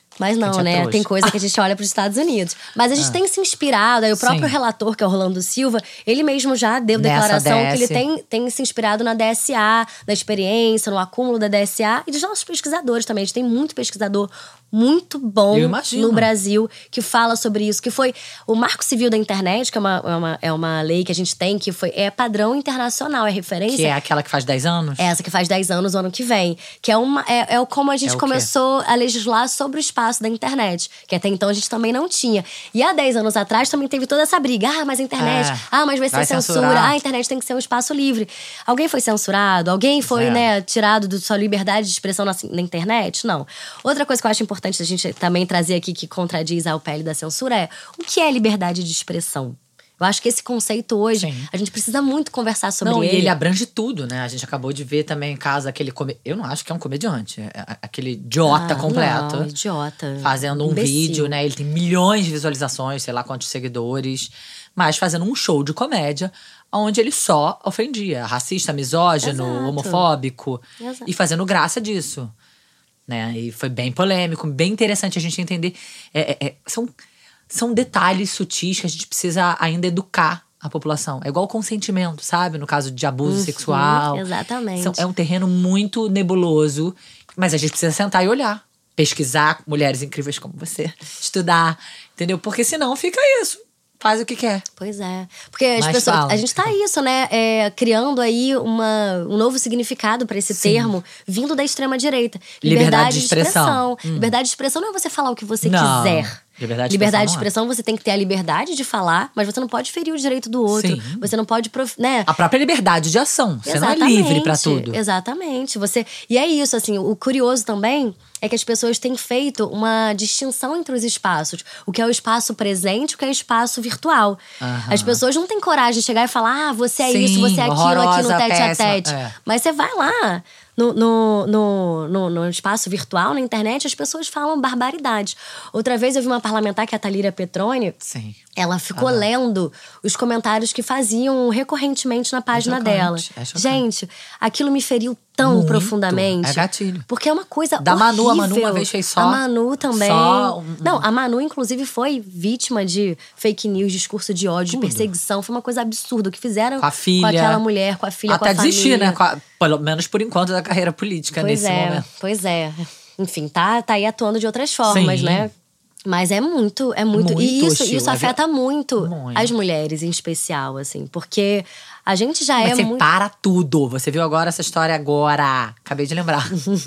Mas não,
gente é
né?
trouxa.
Tem coisa que a gente olha para os Estados Unidos. Mas a gente tem se inspirado. Aí o próprio
Sim.
relator, que é o Rolando Silva, ele mesmo já deu
Nessa
declaração
D S.
que ele tem, tem se inspirado na D S A, na experiência, no acúmulo da D S A e dos nossos pesquisadores também. A gente tem muito pesquisador muito bom
Eu imagino.
no Brasil que fala sobre isso. Que foi o Marco Civil da Internet, que é uma, é uma, é uma lei que a gente tem, que foi, é padrão internacional, é referência.
Que é aquela que faz dez anos?
Essa que faz dez anos o ano que vem. Que é, uma, é, é como a gente
É o quê?
começou a legislar sobre o espaço da internet. Que até então a gente também não tinha. E há dez anos atrás também teve toda essa briga. Ah, mas a internet…
É.
Ah, mas vai ser
Vai
censura.
censurar.
Ah, a internet tem que ser um espaço livre. Alguém foi censurado? Alguém foi,
É.
né, tirado da sua liberdade de expressão na, na internet? Não. Outra coisa que eu acho importante a gente também trazer aqui, que contradiz a pele da censura, é o que é liberdade de expressão? Eu acho que esse conceito hoje,
Sim.
a gente precisa muito conversar sobre
Não,
ele.
e ele abrange tudo, né? A gente acabou de ver também em casa aquele… come- Eu não acho que é um comediante. É aquele idiota
Ah,
completo.
não, idiota.
Fazendo um
Imbecil.
vídeo, né? Ele tem milhões de visualizações, sei lá quantos seguidores. Mas fazendo um show de comédia onde ele só ofendia. Racista, misógino,
Exato.
homofóbico.
Exato.
E fazendo graça disso. Né? E foi bem polêmico, bem interessante a gente entender. É, é, é, são, são detalhes sutis que a gente precisa ainda educar a população. É igual o consentimento, sabe? No caso de abuso
Uhum,
sexual.
exatamente.
São- é um terreno muito nebuloso, mas a gente precisa sentar e olhar. Pesquisar com mulheres incríveis como você. Estudar, entendeu? Porque senão fica isso. Faz o que quer.
Pois é. Porque as
Mas
pessoas.
fala.
A gente tá isso, né? É, criando aí uma, um novo significado pra esse
Sim.
termo vindo da extrema-direita.
Liberdade de expressão. Hum.
Liberdade de expressão não é você falar o que você
Não.
quiser.
Liberdade de
Liberdade de
expressão
expressão, você tem que ter a liberdade de falar, mas você não pode ferir o direito do outro.
Sim.
Você não pode, prof- né?
A própria liberdade de ação. Você não é livre pra tudo.
Exatamente. Você, e é isso, assim, o curioso também é que as pessoas têm feito uma distinção entre os espaços. O que é o espaço presente e o que é o espaço virtual.
Aham.
As pessoas não têm coragem de chegar e falar: ah, você é
Sim,
isso, você é aquilo aqui no
horrorosa,
tete a
péssima,
tete.
é.
Mas você vai lá. No, no, no, no, no espaço virtual, na internet, as pessoas falam barbaridades. Outra vez eu vi uma parlamentar, que é a Thalíria Petroni.
Sim.
Ela ficou
Ah, não.
lendo os comentários que faziam recorrentemente na página
chocante,
dela.
é chocante.
Gente, aquilo me feriu tão
Muito.
profundamente.
É gatilho.
Porque é uma coisa
Da Manu,
horrível.
a Manu uma vez fez só-
A Manu também.
só um-
Não, a Manu, inclusive, foi vítima de fake news, discurso de ódio,
Tudo.
de perseguição. Foi uma coisa absurda o que fizeram
Com a filha.
aquela mulher, com a filha,
Até
com a
desistir,
família.
né? Com a- pelo menos por enquanto, da carreira política
Pois
nesse
é,
momento.
pois é. Enfim, tá, tá aí atuando de outras formas,
Sim.
né? Mas é muito, é muito.
Muito
e isso,
hostil,
isso
é
afeta muito,
Muito.
as mulheres, em especial, assim. Porque a gente já
Mas
é
você
muito…
para tudo. Você viu agora essa história agora. Acabei de lembrar.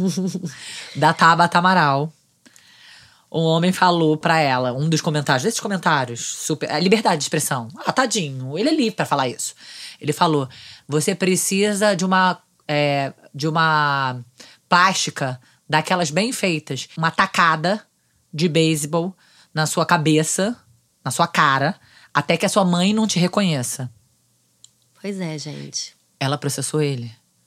Da Tabata Amaral. Um homem falou pra ela, um dos comentários, desses comentários, super, a liberdade de expressão. Ah, tadinho, ele é livre pra falar isso. Ele falou: você precisa de uma, é, de uma plástica daquelas bem feitas, uma tacada de beisebol na sua cabeça, na sua cara, até que a sua mãe não te reconheça.
Pois é, gente.
Ela processou ele.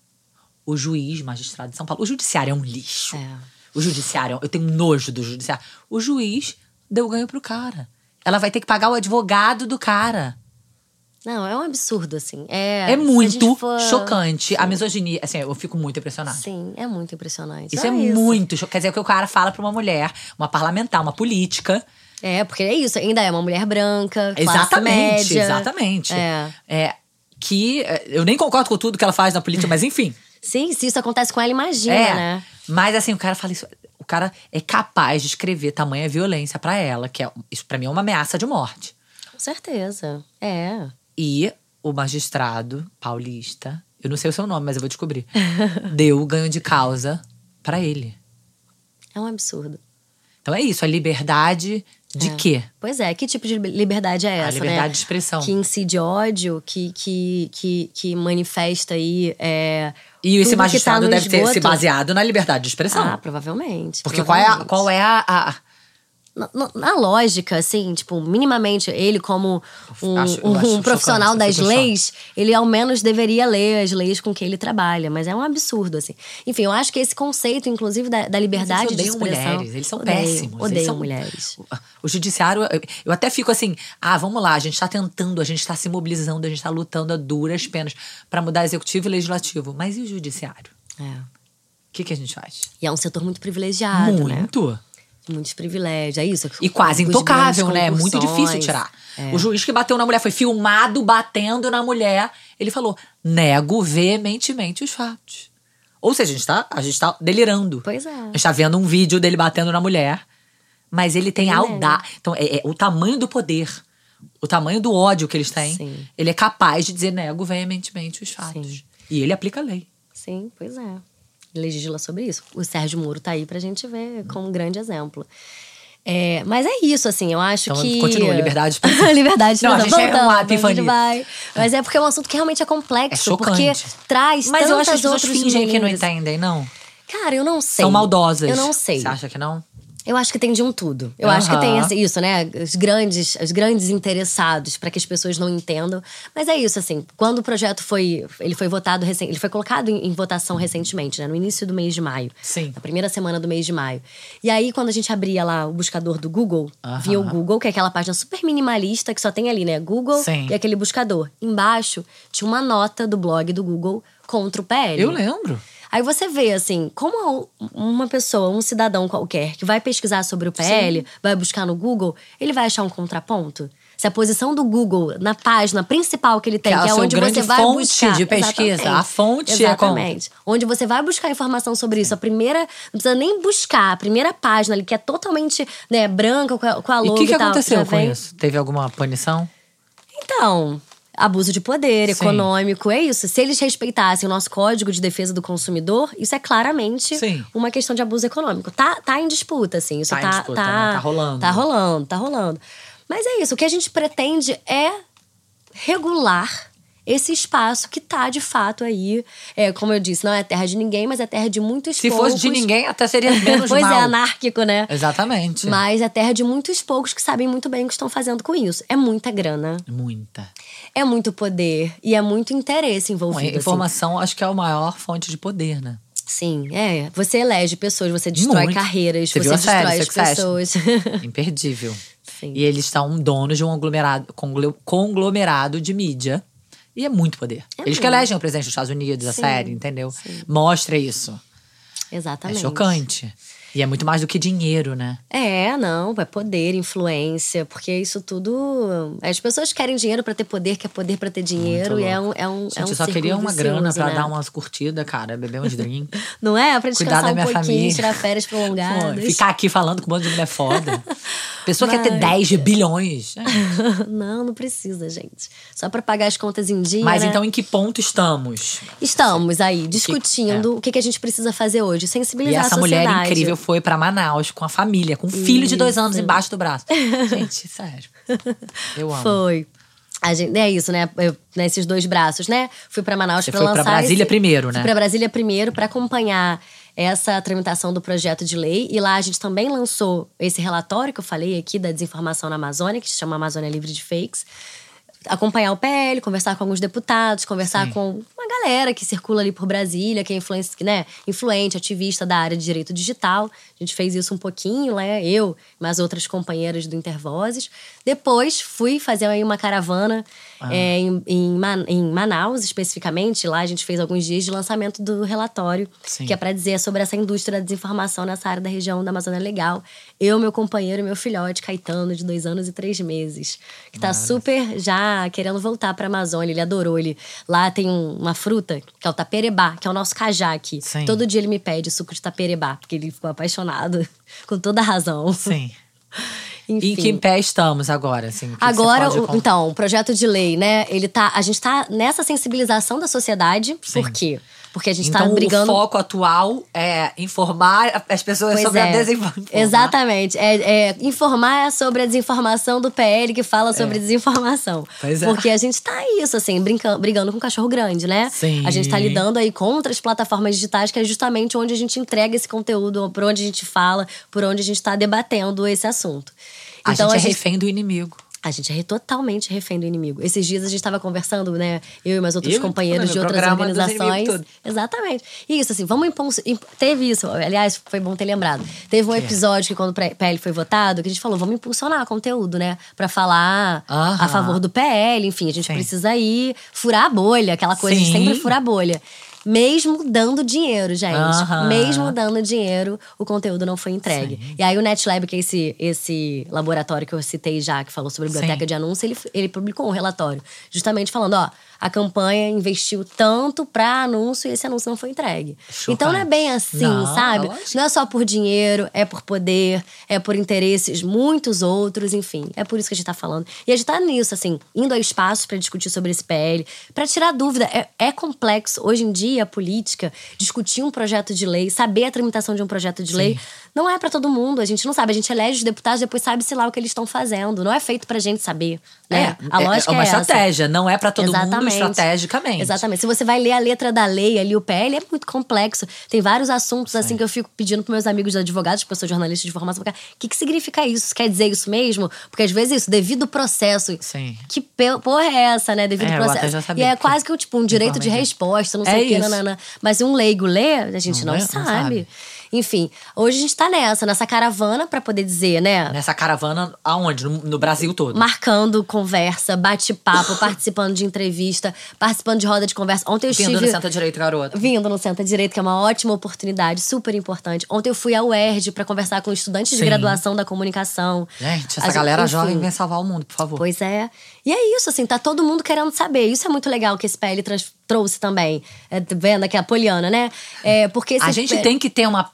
O juiz, magistrado de São Paulo. O judiciário é um lixo.
É.
O judiciário, eu tenho nojo do judiciário. O juiz deu ganho pro cara. Ela vai ter que pagar o advogado do cara.
Não, é um absurdo, assim. É,
É
se a
muito
gente for-
chocante. A misoginia, assim, eu fico muito impressionada.
Sim, é muito impressionante.
Isso é,
é
muito chocante. Quer dizer, o que o cara fala pra uma mulher, uma parlamentar, uma política.
É, porque é isso. Ainda é uma mulher branca, classe
Exatamente,
média.
exatamente.
É.
É, que é, eu nem concordo com tudo que ela faz na política, mas enfim.
Sim, se isso acontece com ela, imagina,
É,
né?
mas assim, o cara fala isso. O cara é capaz de escrever tamanha violência pra ela, que é, isso pra mim é uma ameaça de morte.
Com certeza. É.
E o magistrado paulista, eu não sei o seu nome, mas eu vou descobrir, deu o ganho de causa pra ele.
É um absurdo.
Então é isso, a liberdade de
É.
quê?
Pois é, que tipo de liberdade é
A
essa,
liberdade
né?
de expressão.
Que incide ódio, que, que, que, que manifesta aí… É,
E esse
tudo que
magistrado
tá no
deve ter se
esgoto.
baseado na liberdade de expressão.
Ah, provavelmente.
Porque qual é a,
provavelmente.
qual é a, a-
Na, na- na lógica, assim, tipo, minimamente, ele como um,
Acho- eu
um
acho
profissional
chocante, eu
das
fico em
leis, ele ao menos deveria ler as leis com que ele trabalha. Mas é um absurdo, assim. Enfim, eu acho que esse conceito, inclusive, da, da liberdade
Eles
de
odeiam
expressão…
mulheres, eles são
Odeiam,
péssimos. eles
Odeiam
são-
mulheres.
O judiciário, eu- eu até fico assim, ah, vamos lá, a gente tá tentando, a gente tá se mobilizando, a gente tá lutando a duras penas pra mudar executivo e legislativo. Mas e o judiciário?
É.
O que, que a gente faz?
E é um setor muito privilegiado, né?
Muito.
Muitos privilégios, é isso.
E quase
Os
intocável, né? É
grandes
muito difícil
concussões.
tirar.
É.
O juiz que bateu na mulher foi filmado batendo na mulher. Ele falou, nego veementemente os fatos. Ou seja, a gente tá, a gente tá delirando.
Pois é.
A gente tá vendo um vídeo dele batendo na mulher. Mas ele tem
Ele
audácia. Então, é, é o tamanho do poder. O tamanho do ódio que eles têm.
Sim.
Ele é capaz de dizer nego veementemente os fatos.
Sim.
E ele aplica a lei.
Sim, pois é. Legisla sobre isso. O Sérgio Moro tá aí pra gente ver como um grande exemplo. É, mas é isso, assim, eu acho
Então,
que…
continua, liberdade.
liberdade.
Não, a gente é uma
voltando,
epifania.
a gente vai. Mas é porque é um assunto que realmente é complexo.
É chocante.
Porque traz
Mas eu acho que as
tantas
pessoas
outras
fingem que não
linhas.
entendem, não?
Cara, eu não sei.
São maldosas.
Eu não sei.
Você acha que não?
Eu acho que tem de um tudo. Eu acho que tem
Aham.
essa- isso, né? Os grandes, os grandes interessados para que as pessoas não entendam. Mas é isso, assim. Quando o projeto foi… Ele foi votado… recen- Ele foi colocado em, em votação recentemente, né? No início do mês de maio.
Sim.
Na primeira semana do mês de maio. E aí, quando a gente abria lá o buscador do Google…
Aham.
Vinha o Google, que é aquela página super minimalista, que só tem ali, né? Google
Sim.
e aquele buscador. Embaixo, tinha uma nota do blog do Google contra o P L.
Eu lembro.
Aí você vê, assim, como uma pessoa, um cidadão qualquer, que vai pesquisar sobre o P L, Sim. vai buscar no Google, ele vai achar um contraponto? Se a posição do Google na página principal que ele tem,
Que é
que,
a
é
sua
onde
grande
você vai
fonte
buscar…
de pesquisa.
Exatamente.
A fonte é
Exatamente. Onde você vai buscar informação sobre isso. A primeira… Não precisa nem buscar. A primeira página ali, que é totalmente né, branca, com a, com a
E
logo
o que, que
e tal,
aconteceu
já
com
vem-
isso? Teve alguma punição?
Então… Abuso de poder,
Sim.
econômico, é isso. Se eles respeitassem o nosso Código de Defesa do Consumidor, isso é claramente
Sim.
uma questão de abuso econômico. Tá, tá em disputa, assim. Isso
Tá
tá,
em disputa, né? Tá rolando.
Tá rolando, tá rolando. Mas é isso. O que a gente pretende é regular esse espaço que tá, de fato, aí… É, como eu disse, não é terra de ninguém, mas é terra de muitos
Se
poucos.
fosse de ninguém, até seria menos
Pois
mal.
é, anárquico, né?
Exatamente.
Mas é terra de muitos poucos que sabem muito bem o que estão fazendo com isso. É muita grana.
Muita.
É muito poder e é muito interesse
Bom,
envolvido.
a informação acho que é a maior fonte de poder, né?
Sim, é. Você elege pessoas, você destrói
Muito.
carreiras,
Você
você,
viu a
destrói
série,
as pessoas.
Imperdível.
Sim.
E eles são donos de um aglomerado, conglo- conglomerado de mídia. E é muito poder.
É
eles que
muito.
elegem o presidente dos Estados Unidos, a
Sim,
série, entendeu?
sim.
Mostra isso.
Exatamente.
É chocante. E é muito mais do que dinheiro, né?
É, não, é poder, influência, porque isso tudo… As pessoas querem dinheiro pra ter poder, quer poder pra ter dinheiro,
Muito
e é
louco.
um, é um,
Gente,
é um
eu só
círculo
queria uma grana
vicioso,
pra
né?
dar umas curtidas, cara. Beber uns drinks.
Não é? Pra
Cuidar
descansar
da
um
minha
pouquinho,
família.
tirar férias prolongadas.
Ficar aqui falando com um monte de mulher foda. Pessoa quer ter
Mas-
dez bilhões.
Não, não precisa, gente. Só pra pagar as contas em dia,
Mas
né?
então em que ponto estamos?
Estamos aí discutindo o que, que a gente precisa fazer hoje.
E
Sensibilizar
essa
a
mulher
sociedade.
incrível foi pra Manaus com a família, com um filho de dois
Isso.
anos embaixo do braço. Gente, sério. Eu amo.
Foi. A gente, é isso, né? Eu, nesses dois braços, né? Fui pra Manaus
Você
pra
foi pra
lançar
Brasília
esse-
primeiro, né?
Fui pra Brasília primeiro pra acompanhar essa tramitação do projeto de lei. E lá a gente também lançou esse relatório que eu falei aqui da desinformação na Amazônia, que se chama Amazônia Livre de Fakes. Acompanhar o P L, conversar com alguns deputados, conversar
Sim.
com uma galera que circula ali por Brasília, que é influência, né, influente, ativista da área de direito digital. A gente fez isso um pouquinho, né? Eu, mais outras companheiras do Intervozes. Depois fui fazer aí uma caravana
Ah.
é, em, em, Man- em Manaus, especificamente. Lá a gente fez alguns dias de lançamento do relatório,
Sim.
que é para dizer sobre essa indústria da desinformação nessa área da região da Amazônia Legal. Eu, meu companheiro e meu filhote, Caetano, de dois anos e três meses, que tá super já querendo voltar pra Amazônia. Ele adorou. Ele, lá tem um- uma fruta, que é o taperebá, que é o nosso cajá aqui.
Sim.
Todo dia ele me pede suco de taperebá, porque ele ficou apaixonado, com toda a razão.
Sim.
Enfim.
E em que pé estamos agora, assim? O que
Agora,
você pode
o-
con-
então, o projeto de lei, né? Ele tá, a gente tá nessa sensibilização da sociedade.
Sim.
Por quê? Porque a gente
Então,
tá brigando…
o foco atual é informar as pessoas
Pois
sobre
é.
a desinformação.
Exatamente. É, é informar sobre a desinformação do P L que fala sobre desinformação.
Pois é.
Porque a gente tá isso, assim, brincando, brigando com um cachorro grande, né?
Sim.
A gente tá lidando aí contra as plataformas digitais, que é justamente onde a gente entrega esse conteúdo, por onde a gente fala, por onde a gente tá debatendo esse assunto.
A
Então,
gente é refém do inimigo.
A gente é totalmente refém do inimigo. Esses dias a gente estava conversando, né? Eu e meus outros
Eu,
companheiros
no
de outras
programa dos
organizações.
inimigos tudo.
Exatamente. E isso, assim, vamos impulso. imp- Teve isso, aliás, foi bom ter lembrado. Teve um
Que?
episódio que, quando o P L foi votado, que a gente falou, vamos impulsionar conteúdo, né? Pra falar
Aham.
a favor do P L, enfim, a gente
Sim.
precisa ir furar a bolha, aquela coisa de
Sim.
sempre furar a bolha. Mesmo dando dinheiro, gente.
Aham.
Mesmo dando dinheiro, o conteúdo não foi entregue.
Sim.
E aí o NetLab, que é esse, esse laboratório que eu citei já, que falou sobre a biblioteca
Sim.
de anúncio, ele, ele publicou um relatório. Justamente falando, ó, a campanha investiu tanto pra anúncio e esse anúncio não foi entregue.
Chocante.
Então não é bem assim,
Não,
sabe?
lógico.
Não é só por dinheiro, é por poder, é por interesses, muitos outros, enfim. É por isso que a gente tá falando. E a gente tá nisso, assim, indo a espaços pra discutir sobre esse P L, pra tirar dúvida. É, é complexo. Hoje em dia, a política, discutir um projeto de lei, saber a tramitação de um projeto de
Sim.
lei, não é pra todo mundo. A gente não sabe. A gente elege os deputados, depois sabe-se lá o que eles estão fazendo. Não é feito pra gente saber, né?
É,
a lógica
é uma
é essa.
estratégia, não é pra todo mundo
Exatamente.
estrategicamente.
Exatamente. Se você vai ler a letra da lei ali, o P L é muito complexo. Tem vários assuntos assim que eu fico pedindo pros meus amigos advogados, porque eu sou jornalista de formação, o que, que significa isso? Quer dizer isso mesmo? Porque às vezes isso, devido processo.
Sim.
Que pe- porra é essa, né? Devido
É, eu
processo.
até já
E
sabia
é
que-
quase que tipo, um direito de
informei.
resposta, não
É
sei o quê,
isso.
nanana. Mas um leigo lê, a gente
Não
não,
lê, não
sabe.
sabe.
Enfim, hoje a gente tá nessa, nessa caravana pra poder dizer, né?
Nessa caravana, aonde? No, no Brasil todo.
Marcando conversa, bate-papo, participando de entrevista, participando de roda de conversa. Ontem eu
Vindo
estive...
no Centro Direito, garota.
Vindo no Senta Direito, que é uma ótima oportunidade, super importante. Ontem eu fui ao U E R J pra conversar com estudantes de
Sim.
graduação da comunicação.
Gente,
A
essa galera
enfim.
jovem vem salvar o mundo, por favor.
Pois é. E é isso, assim, tá todo mundo querendo saber. Isso é muito legal que esse P L trans- trouxe também. É, vendo aqui a Poliana, né? É, porque esse
A gente
P-
tem que ter uma...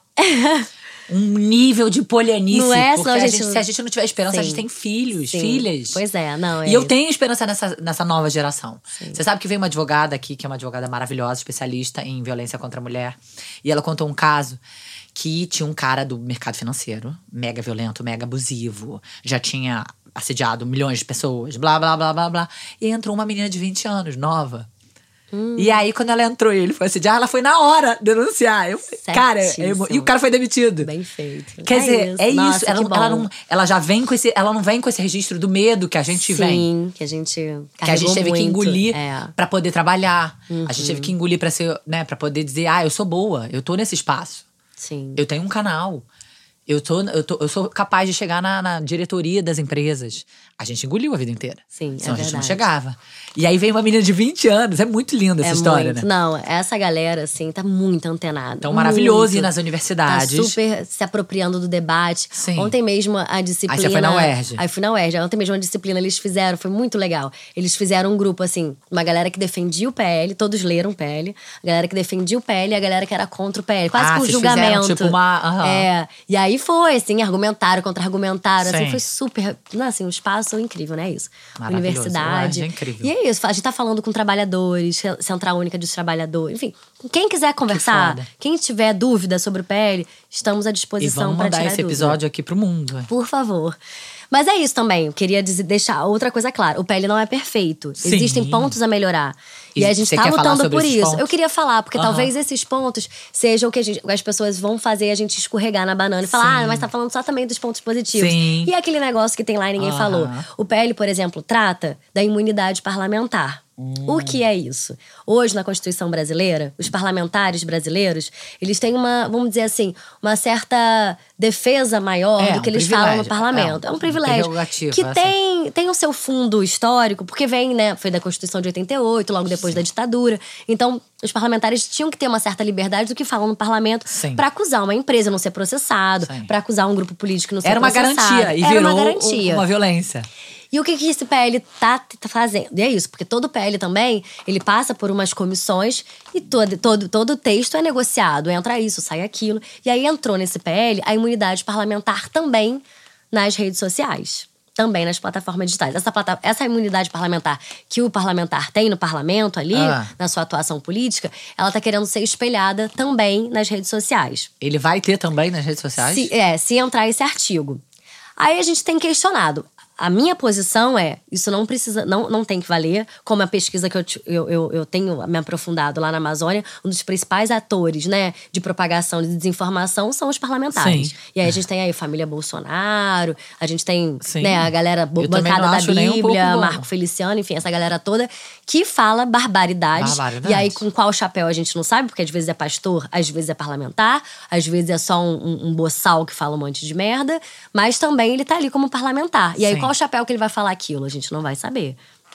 um nível de polianice.
Não é?
Porque
Senão a
a
gente
gente,
não-
se a gente não tiver esperança, a
Sim.
gente tem filhos,
Sim.
filhas.
Pois é, não, é
E eu
isso.
tenho esperança nessa, nessa nova geração. Você sabe que veio uma advogada aqui, que é uma advogada maravilhosa, especialista em violência contra a mulher. E ela contou um caso que tinha um cara do mercado financeiro, mega violento, mega abusivo, já tinha assediado milhões de pessoas, blá, blá, blá, blá, blá. E entrou uma menina de vinte anos, nova.
Hum.
E aí, quando ela entrou e ele foi assediar, ela foi na hora denunciar. Eu, falei, cara, é
Certíssimo.
emo- e o cara foi demitido.
Bem feito.
Quer dizer,
isso.
é isso.
Nossa,
Ela,
que
não- ela,
bom.
não, ela já vem com esse. Ela não vem com esse registro do medo que a gente
Sim,
vem.
que a gente
Que a gente teve que
carregou muito.
engolir
É.
pra poder trabalhar. A gente teve que engolir pra ser, né, para poder dizer, ah, eu sou boa, eu tô nesse espaço.
Sim.
Eu tenho um canal. Eu, tô, eu, tô, eu sou capaz de chegar na, na diretoria das empresas. A gente engoliu a vida inteira.
Sim, é
Senão a gente não
verdade.
chegava. E aí veio uma menina de vinte anos. É muito linda essa
É
história,
muito.
né?
Não, essa galera, assim, tá muito antenada.
Então, maravilhoso
muito.
ir nas universidades.
Tá super se apropriando do debate.
Sim.
Ontem mesmo a disciplina…
Aí você foi na U E R J.
Aí fui na U E R J. Ontem mesmo a disciplina eles fizeram, foi muito legal. Eles fizeram um grupo, assim, uma galera que defendia o P L, todos leram o P L. A galera que defendia o P L e a galera que era contra o P L. Quase
Ah,
que um
vocês fizeram,
julgamento.
tipo, uma- aham.
É. E aí foi, assim, argumentaram, contra-argumentaram. Assim,
Sim.
foi super… Não, assim, um espaço incrível, né? Isso.
Maravilhoso.
Universidade.
U E R J é incrível.
E é isso, a gente tá falando com trabalhadores, Central Única dos Trabalhadores, enfim. Quem quiser conversar,
foda.
quem tiver dúvida sobre o P L, estamos à
E
disposição
vamos
para
mandar
tirar
esse
dúvida.
episódio aqui pro mundo.
Por favor. Mas é isso também, eu queria dizer, deixar outra coisa clara. O P L não é perfeito.
Sim.
Existem pontos a melhorar. E,
E
a gente
você
tá
quer falar
lutando
sobre
por
esses
isso.
pontos?
Eu queria falar, porque
Aham.
talvez esses pontos sejam o que a gente- as pessoas vão fazer a gente escorregar na banana e falar,
Sim.
ah, mas tá falando só também dos pontos positivos.
Sim.
E aquele negócio que tem lá e ninguém
Aham.
falou. O P L, por exemplo, trata da imunidade parlamentar.
Hum.
O que é isso? Hoje, na Constituição brasileira, os parlamentares brasileiros, eles têm uma, vamos dizer assim, uma certa defesa maior
É,
do que
um
eles falam no
privilégio.
parlamento.
É,
É um
um
privilégio.
prerrogativa,
Que
assim.
tem, tem o seu fundo histórico, porque vem, né, foi da Constituição de oitenta e oito, logo depois da ditadura. Então, os parlamentares tinham que ter uma certa liberdade do que falam no parlamento
Sim.
pra acusar uma empresa não ser processado,
Sim.
pra acusar um grupo político não ser
Era uma
processado.
garantia. E
Era
virou
uma garantia.
uma violência.
E o que, que esse P L tá, tá fazendo? E é isso, porque todo P L também, ele passa por umas comissões e todo, todo, todo texto é negociado. Entra isso, sai aquilo. E aí entrou nesse P L a imunidade parlamentar também nas redes sociais. Também nas plataformas digitais. Essa, plata, essa imunidade parlamentar que o parlamentar tem no parlamento ali,
Ah.
na sua atuação política, ela tá querendo ser espelhada também nas redes sociais.
Ele vai ter também nas redes sociais?
Se, é, se entrar esse artigo. Aí a gente tem questionado. A minha posição é, isso não precisa, não, não tem que valer, como a pesquisa que eu, te- eu, eu, eu tenho me aprofundado lá na Amazônia, um dos principais atores, né, de propagação de desinformação são os parlamentares.
Sim.
E aí a gente tem aí a família Bolsonaro, a gente tem,
Sim.
né, a galera bo-
Eu também
bancada
não
da
acho nem um
Bíblia,
pouco bom.
Marco Feliciano, enfim, essa galera toda, que fala barbaridades.
Barbaridades.
E aí com qual chapéu a gente não sabe, porque às vezes é pastor, às vezes é parlamentar, às vezes é só um, um, um boçal que fala um monte de merda, mas também ele tá ali como parlamentar. E aí
Sim.
qual chapéu que ele vai falar aquilo? A gente não vai saber.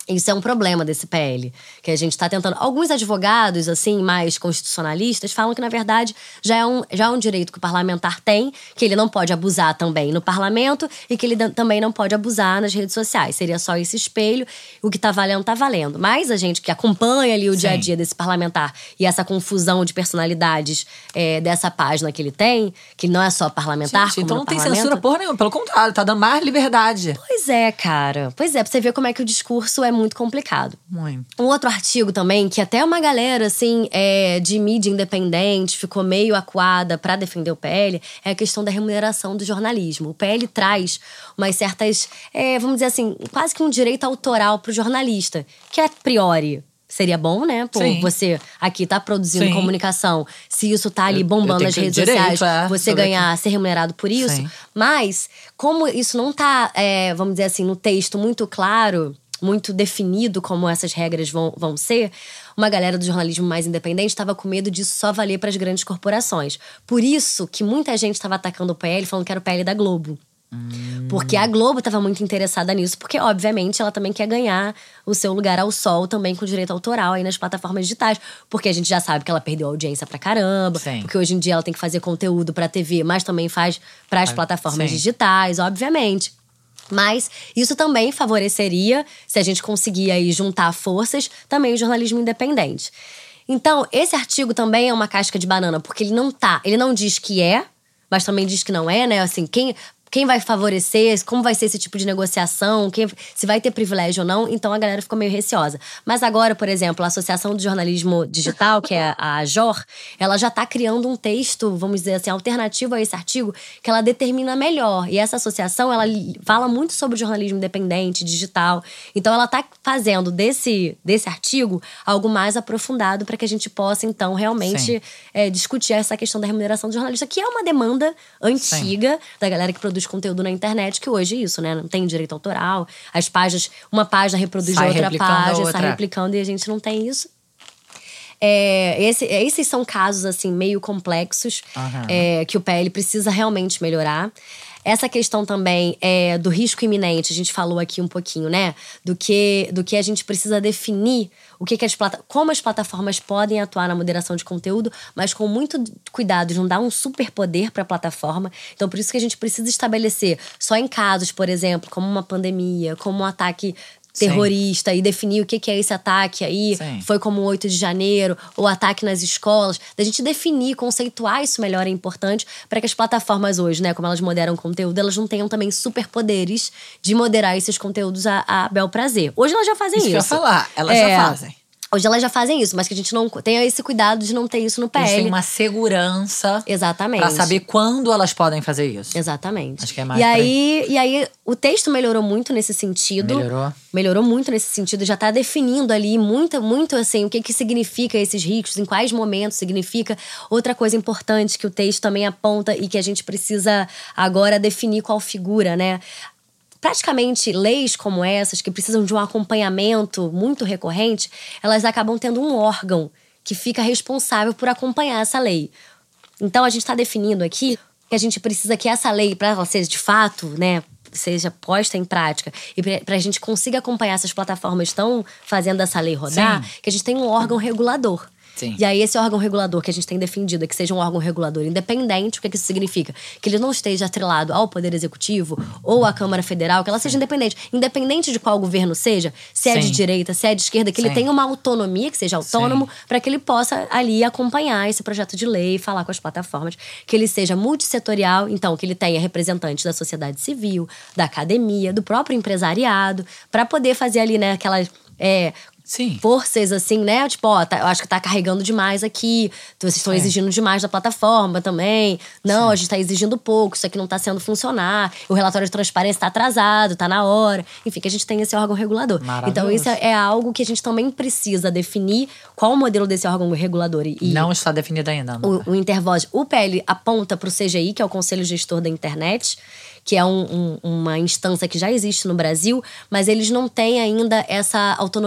Isso é um problema desse P L, que a gente está tentando… Alguns advogados, assim, mais constitucionalistas, falam que, na verdade, já é, um, já é um direito que o parlamentar tem, que ele não pode abusar também no parlamento e que ele também não pode abusar nas redes sociais. Seria só esse espelho, o que tá valendo, tá valendo. Mas a gente que acompanha ali o
Sim.
dia a dia desse parlamentar e essa confusão de personalidades é, dessa página que ele tem, que não é só parlamentar,
Gente,
como
então
no
não tem
parlamento.
censura porra nenhuma. Pelo contrário, tá dando mais liberdade.
Pois é, cara. Pois é, pra você ver como é que o discurso é muito complicado.
Muito.
Um outro artigo também, que até uma galera, assim, é, de mídia independente ficou meio acuada pra defender o P L, é a questão da remuneração do jornalismo. O P L traz umas certas, é, vamos dizer assim, quase que um direito autoral pro jornalista, que a priori seria bom, né? Pô,
Sim.
você aqui tá produzindo
Sim.
comunicação, se isso tá ali
Eu- eu
bombando
tenho
nas
que-
redes
direito,
sociais,
é,
você
sobre
ganhar, ser remunerado por isso.
Sim.
Mas, como isso não tá, é, vamos dizer assim, no texto muito claro, muito definido como essas regras vão, vão ser, uma galera do jornalismo mais independente estava com medo disso só valer para as grandes corporações. Por isso que muita gente estava atacando o P L, falando que era o P L da Globo.
Hum.
Porque a Globo estava muito interessada nisso, porque, obviamente, ela também quer ganhar o seu lugar ao sol também com direito autoral aí nas plataformas digitais. Porque a gente já sabe que ela perdeu audiência pra caramba.
Sim.
Porque hoje em dia ela tem que fazer conteúdo pra T V, mas também faz pras
Ah,
plataformas
sim.
digitais, obviamente. Mas isso também favoreceria, se a gente conseguir aí juntar forças, também o jornalismo independente. Então, esse artigo também é uma casca de banana, porque ele não tá, ele não diz que é, mas também diz que não é, né? Assim, quem… Quem vai favorecer, como vai ser esse tipo de negociação, quem, se vai ter privilégio ou não. Então a galera ficou meio receosa. Mas agora, por exemplo, a Associação de Jornalismo Digital, que é a AJOR, ela já está criando um texto, vamos dizer assim, alternativo a esse artigo, que ela determina melhor. E essa associação, ela fala muito sobre jornalismo independente, digital. Então ela está fazendo desse, desse artigo algo mais aprofundado para que a gente possa, então, realmente é, discutir essa questão da remuneração do jornalista, que é uma demanda antiga Sim. da galera que produz conteúdo na internet, que hoje é isso, né? Não tem direito autoral. As páginas, uma página reproduz
sai
outra página,
outra.
sai replicando e a gente não tem isso. É, esse, esses são casos, assim, meio complexos,
Uhum.
é, que o P L precisa realmente melhorar. Essa questão também é, do risco iminente, a gente falou aqui um pouquinho, né? Do que, do que a gente precisa definir, o que, que as plata- como as plataformas podem atuar na moderação de conteúdo, mas com muito cuidado de não dar um superpoder para a plataforma. Então, por isso que a gente precisa estabelecer, só em casos, por exemplo, como uma pandemia, como um ataque terrorista, Sim. e definir o que, que é esse ataque aí,
Sim.
foi como o oito de janeiro, ou ataque nas escolas, da gente definir, conceituar isso melhor é importante para que as plataformas hoje, né, como elas moderam conteúdo, elas não tenham também superpoderes de moderar esses conteúdos a, a bel prazer. Hoje elas já fazem isso.
Isso que eu ia falar, elas
É.
já fazem.
Hoje elas já fazem isso, mas que a gente não tenha esse cuidado de não ter isso no P L.
Eles têm uma segurança
Exatamente.
pra saber quando elas podem fazer isso.
Exatamente.
Acho que é mais
e
pra
aí, e aí, o texto melhorou muito nesse sentido.
Melhorou?
Melhorou muito nesse sentido. Já tá definindo ali muito, muito assim, o que que significa esses riscos, em quais momentos significa. Outra coisa importante que o texto também aponta e que a gente precisa agora definir qual figura, né? Praticamente, leis como essas, que precisam de um acompanhamento muito recorrente, elas acabam tendo um órgão que fica responsável por acompanhar essa lei. Então, a gente está definindo aqui que a gente precisa que essa lei, para ela ser de fato, né, seja posta em prática e para a gente consiga acompanhar essas plataformas que estão fazendo essa lei rodar,
Sim.
que a gente tem um órgão regulador.
Sim.
E aí, esse órgão regulador que a gente tem defendido é que seja um órgão regulador independente. O que, é que isso significa? Que ele não esteja atrelado ao Poder Executivo ou à Câmara Federal, que ela seja independente. Independente de qual governo seja, se é
Sim.
de direita, se é de esquerda, que
Sim.
ele tenha uma autonomia, que seja autônomo, para que ele possa ali acompanhar esse projeto de lei, falar com as plataformas, que ele seja multissetorial, então que ele tenha representantes da sociedade civil, da academia, do próprio empresariado, para poder fazer ali, né, aquelas… É,
Sim.
forças, assim, né? Tipo, ó, tá, eu acho que tá carregando demais aqui. Vocês estão
Sim.
exigindo demais da plataforma também. Não,
Sim.
a gente tá exigindo pouco, isso aqui não tá sendo funcionar. O relatório de transparência tá atrasado, tá na hora. Enfim, que a gente tem esse órgão regulador.
Maravilhoso.
Então, isso é, é algo que a gente também precisa definir qual o modelo desse órgão regulador. E, e
Não está definido ainda. Não.
o, o Intervoz, o P L aponta pro C G I, que é o Conselho Gestor da Internet, que é um, um, uma instância que já existe no Brasil, mas eles não têm ainda essa autonomia de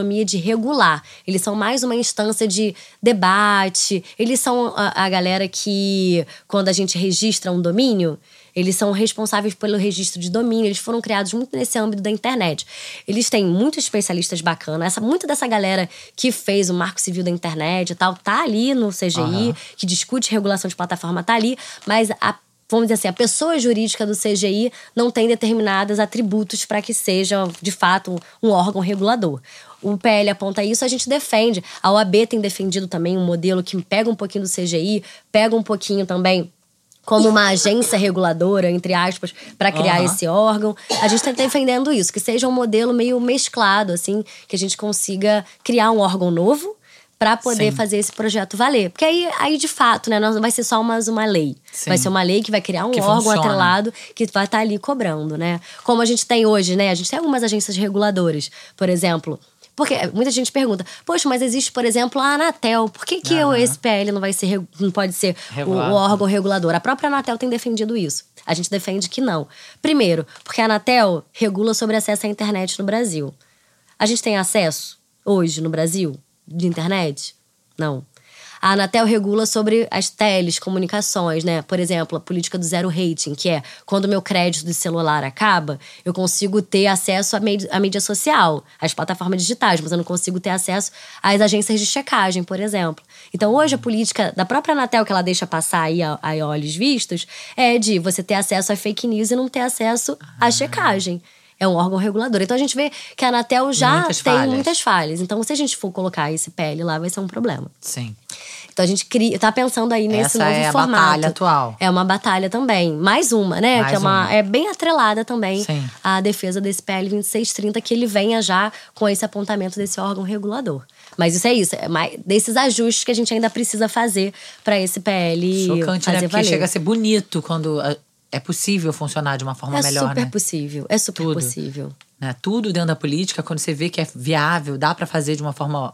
regular. Eles são mais uma instância de debate. Eles são a, a galera que, quando a gente registra um domínio, eles são responsáveis pelo registro de domínio. Eles foram criados muito nesse âmbito da internet. Eles têm muitos especialistas bacanas. Essa, muita dessa galera que fez o Marco Civil da Internet e tal, tá ali no C G I, uhum. que discute regulação de plataforma, tá ali. Mas a vamos dizer assim, a pessoa jurídica do C G I não tem determinados atributos para que seja, de fato, um órgão regulador. O P L aponta isso, a gente defende. A O A B tem defendido também um modelo que pega um pouquinho do C G I, pega um pouquinho também como uma agência reguladora, entre aspas, para criar uhum. esse órgão. A gente está defendendo isso, que seja um modelo meio mesclado, assim, que a gente consiga criar um órgão novo, para poder Sim. fazer esse projeto valer. Porque aí, aí de fato, né, não vai ser só mais uma lei. Sim. Vai ser uma lei que vai criar um que órgão funciona. atrelado que vai estar ali cobrando, né? Como a gente tem hoje, né? A gente tem algumas agências reguladoras, por exemplo. Porque muita gente pergunta, poxa, mas existe, por exemplo, a Anatel. Por que, que uhum. esse P L não vai ser, não pode ser o, o órgão regulador? A própria Anatel tem defendido isso. A gente defende que não. Primeiro, porque a Anatel regula sobre acesso à internet no Brasil. A gente tem acesso hoje no Brasil de internet? Não. A Anatel regula sobre as telecomunicações, né? Por exemplo, a política do zero rating, que é quando o meu crédito de celular acaba, eu consigo ter acesso à mídia, à mídia social, às plataformas digitais, mas eu não consigo ter acesso às agências de checagem, por exemplo. Então, hoje, a política da própria Anatel, que ela deixa passar aí a, a olhos vistos, é de você ter acesso a fake news e não ter acesso à checagem. É um órgão regulador. Então, a gente vê que a Anatel já muitas tem falhas. muitas falhas. Então, se a gente for colocar esse P L lá, vai ser um problema.
Sim.
Então, a gente cria, tá pensando aí nesse
Essa
novo
é
formato.
A batalha atual.
É uma batalha também. Mais uma, né?
Mais
que é, uma,
uma.
é bem atrelada também
Sim.
à defesa desse P L vinte e seis trinta, que ele venha já com esse apontamento desse órgão regulador. Mas isso é isso. É mais desses ajustes que a gente ainda precisa fazer para esse P L
Chocante,
fazer
né? Porque
valer.
chega a ser bonito quando é possível funcionar de uma forma
é
melhor, né?
É super possível. É super
Tudo.
possível.
Né? Tudo dentro da política, quando você vê que é viável, dá para fazer de uma forma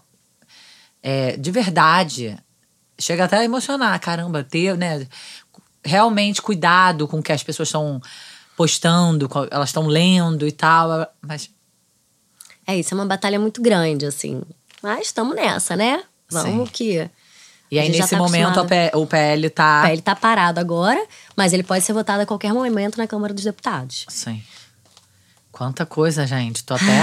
é, de verdade. Chega até a emocionar, caramba, ter, né, realmente cuidado com o que as pessoas estão postando, elas estão lendo e tal, mas...
É isso, é uma batalha muito grande, assim. Mas estamos nessa, né? Vamos Sim. que...
E aí, nesse tá momento, o P L tá...
O P L tá parado agora, mas ele pode ser votado a qualquer momento na Câmara dos Deputados.
Sim. Quanta coisa, gente. Tô até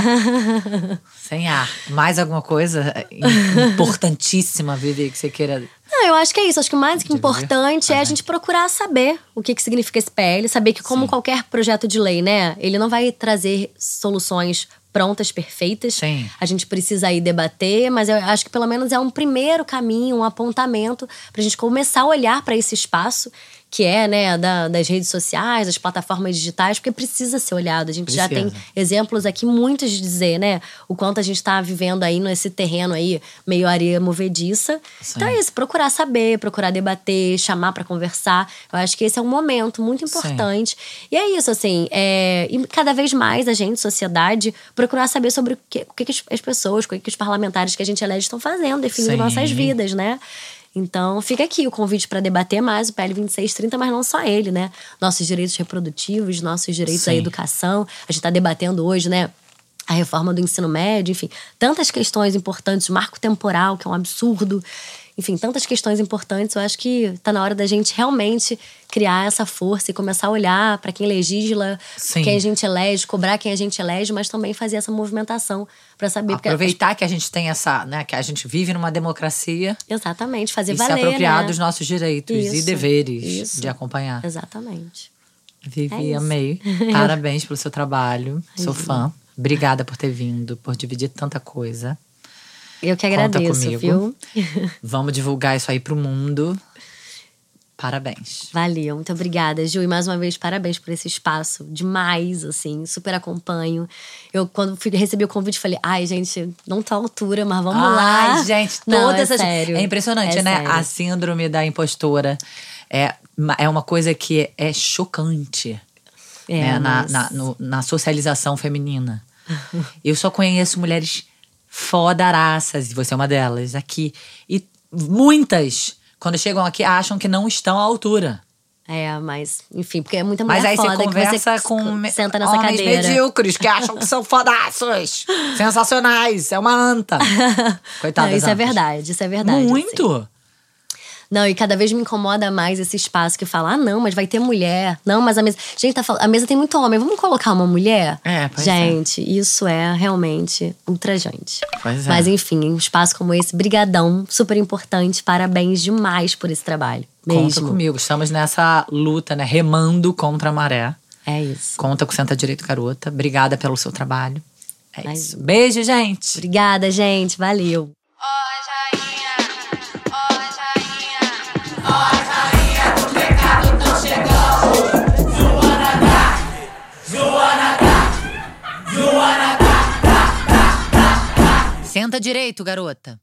sem ar. Mais alguma coisa importantíssima, Vivi, que você queira...
Não, eu acho que é isso. Acho que o mais que importante é a gente procurar saber o que, que significa esse P L. Saber que, como Sim. qualquer projeto de lei, né? Ele não vai trazer soluções prontas, perfeitas.
Sim.
A gente precisa aí debater, mas eu acho que pelo menos é um primeiro caminho, um apontamento pra gente começar a olhar para esse espaço que é, né, da, das redes sociais, das plataformas digitais, porque precisa ser olhado. A gente precisa. já tem exemplos aqui muitos de dizer, né, o quanto a gente tá vivendo aí nesse terreno aí, meio areia movediça. Sim. Então é isso, procurar saber, procurar debater, chamar para conversar. Eu acho que esse é um momento muito importante. Sim. E é isso, assim, é, e cada vez mais a gente, sociedade, procurar saber sobre o que, o que as pessoas, o que os parlamentares que a gente elege estão fazendo, definindo Sim. nossas vidas, né? Então, fica aqui o convite para debater mais o P L vinte e seis trinta, mas não só ele, né? Nossos direitos reprodutivos, nossos direitos Sim. à educação. A gente está debatendo hoje, né? A reforma do ensino médio, enfim. Tantas questões importantes, marco temporal, que é um absurdo. Enfim, tantas questões importantes. Eu acho que está na hora da gente realmente criar essa força e começar a olhar para quem legisla, Sim. quem a gente elege, cobrar quem a gente elege, mas também fazer essa movimentação para saber.
Aproveitar
porque...
que a gente tem essa, né, que a gente vive numa democracia.
Exatamente, fazer
e
valer,
se apropriar
né?
dos nossos direitos
isso,
e deveres
isso.
de acompanhar.
Exatamente.
Vivi, é amei. Parabéns pelo seu trabalho. Sou
Imagina.
fã. Obrigada por ter vindo, por dividir tanta coisa.
Eu que agradeço,
Conta comigo. Viu? Vamos divulgar isso aí pro mundo. Parabéns.
Valeu, muito obrigada, Ju. E mais uma vez, parabéns por esse espaço. Demais, assim, super acompanho. Eu, quando fui, recebi o convite, falei, ai, gente, não tô à altura, mas vamos
ai,
lá.
Ai, gente,
não,
todas
é
essas...
sério.
É impressionante,
é
né?
sério.
A síndrome da impostora é, é uma coisa que é chocante
é,
né?
mas...
na, na, no, na socialização feminina. Eu só conheço mulheres fodaraças, e você é uma delas, aqui. E muitas, quando chegam aqui, acham que não estão à altura.
É, mas, enfim, porque é muita
Mas
mulher
aí
foda
você conversa
que você
com me-
senta nessa
homens
cadeira.
medíocres que acham que são fodaços, sensacionais, é uma anta. Coitada.
Não, isso é verdade, isso é verdade.
Muito.
assim. Não, e cada vez me incomoda mais esse espaço que fala: ah, não, mas vai ter mulher. Não, mas a mesa. Gente, tá falando, a mesa tem muito homem, vamos colocar uma mulher?
É, pois
Gente, isso é realmente ultrajante.
Pois é.
Mas enfim, um espaço como esse, brigadão, super importante. Parabéns demais por esse trabalho.
Conta
Mesmo.
comigo, estamos nessa luta, né? Remando contra a maré.
É isso.
Conta com o Senta Direito Garota. Obrigada pelo seu trabalho. É
Imagina.
isso. Beijo, gente.
Obrigada, gente. Valeu.
Senta direito, garota.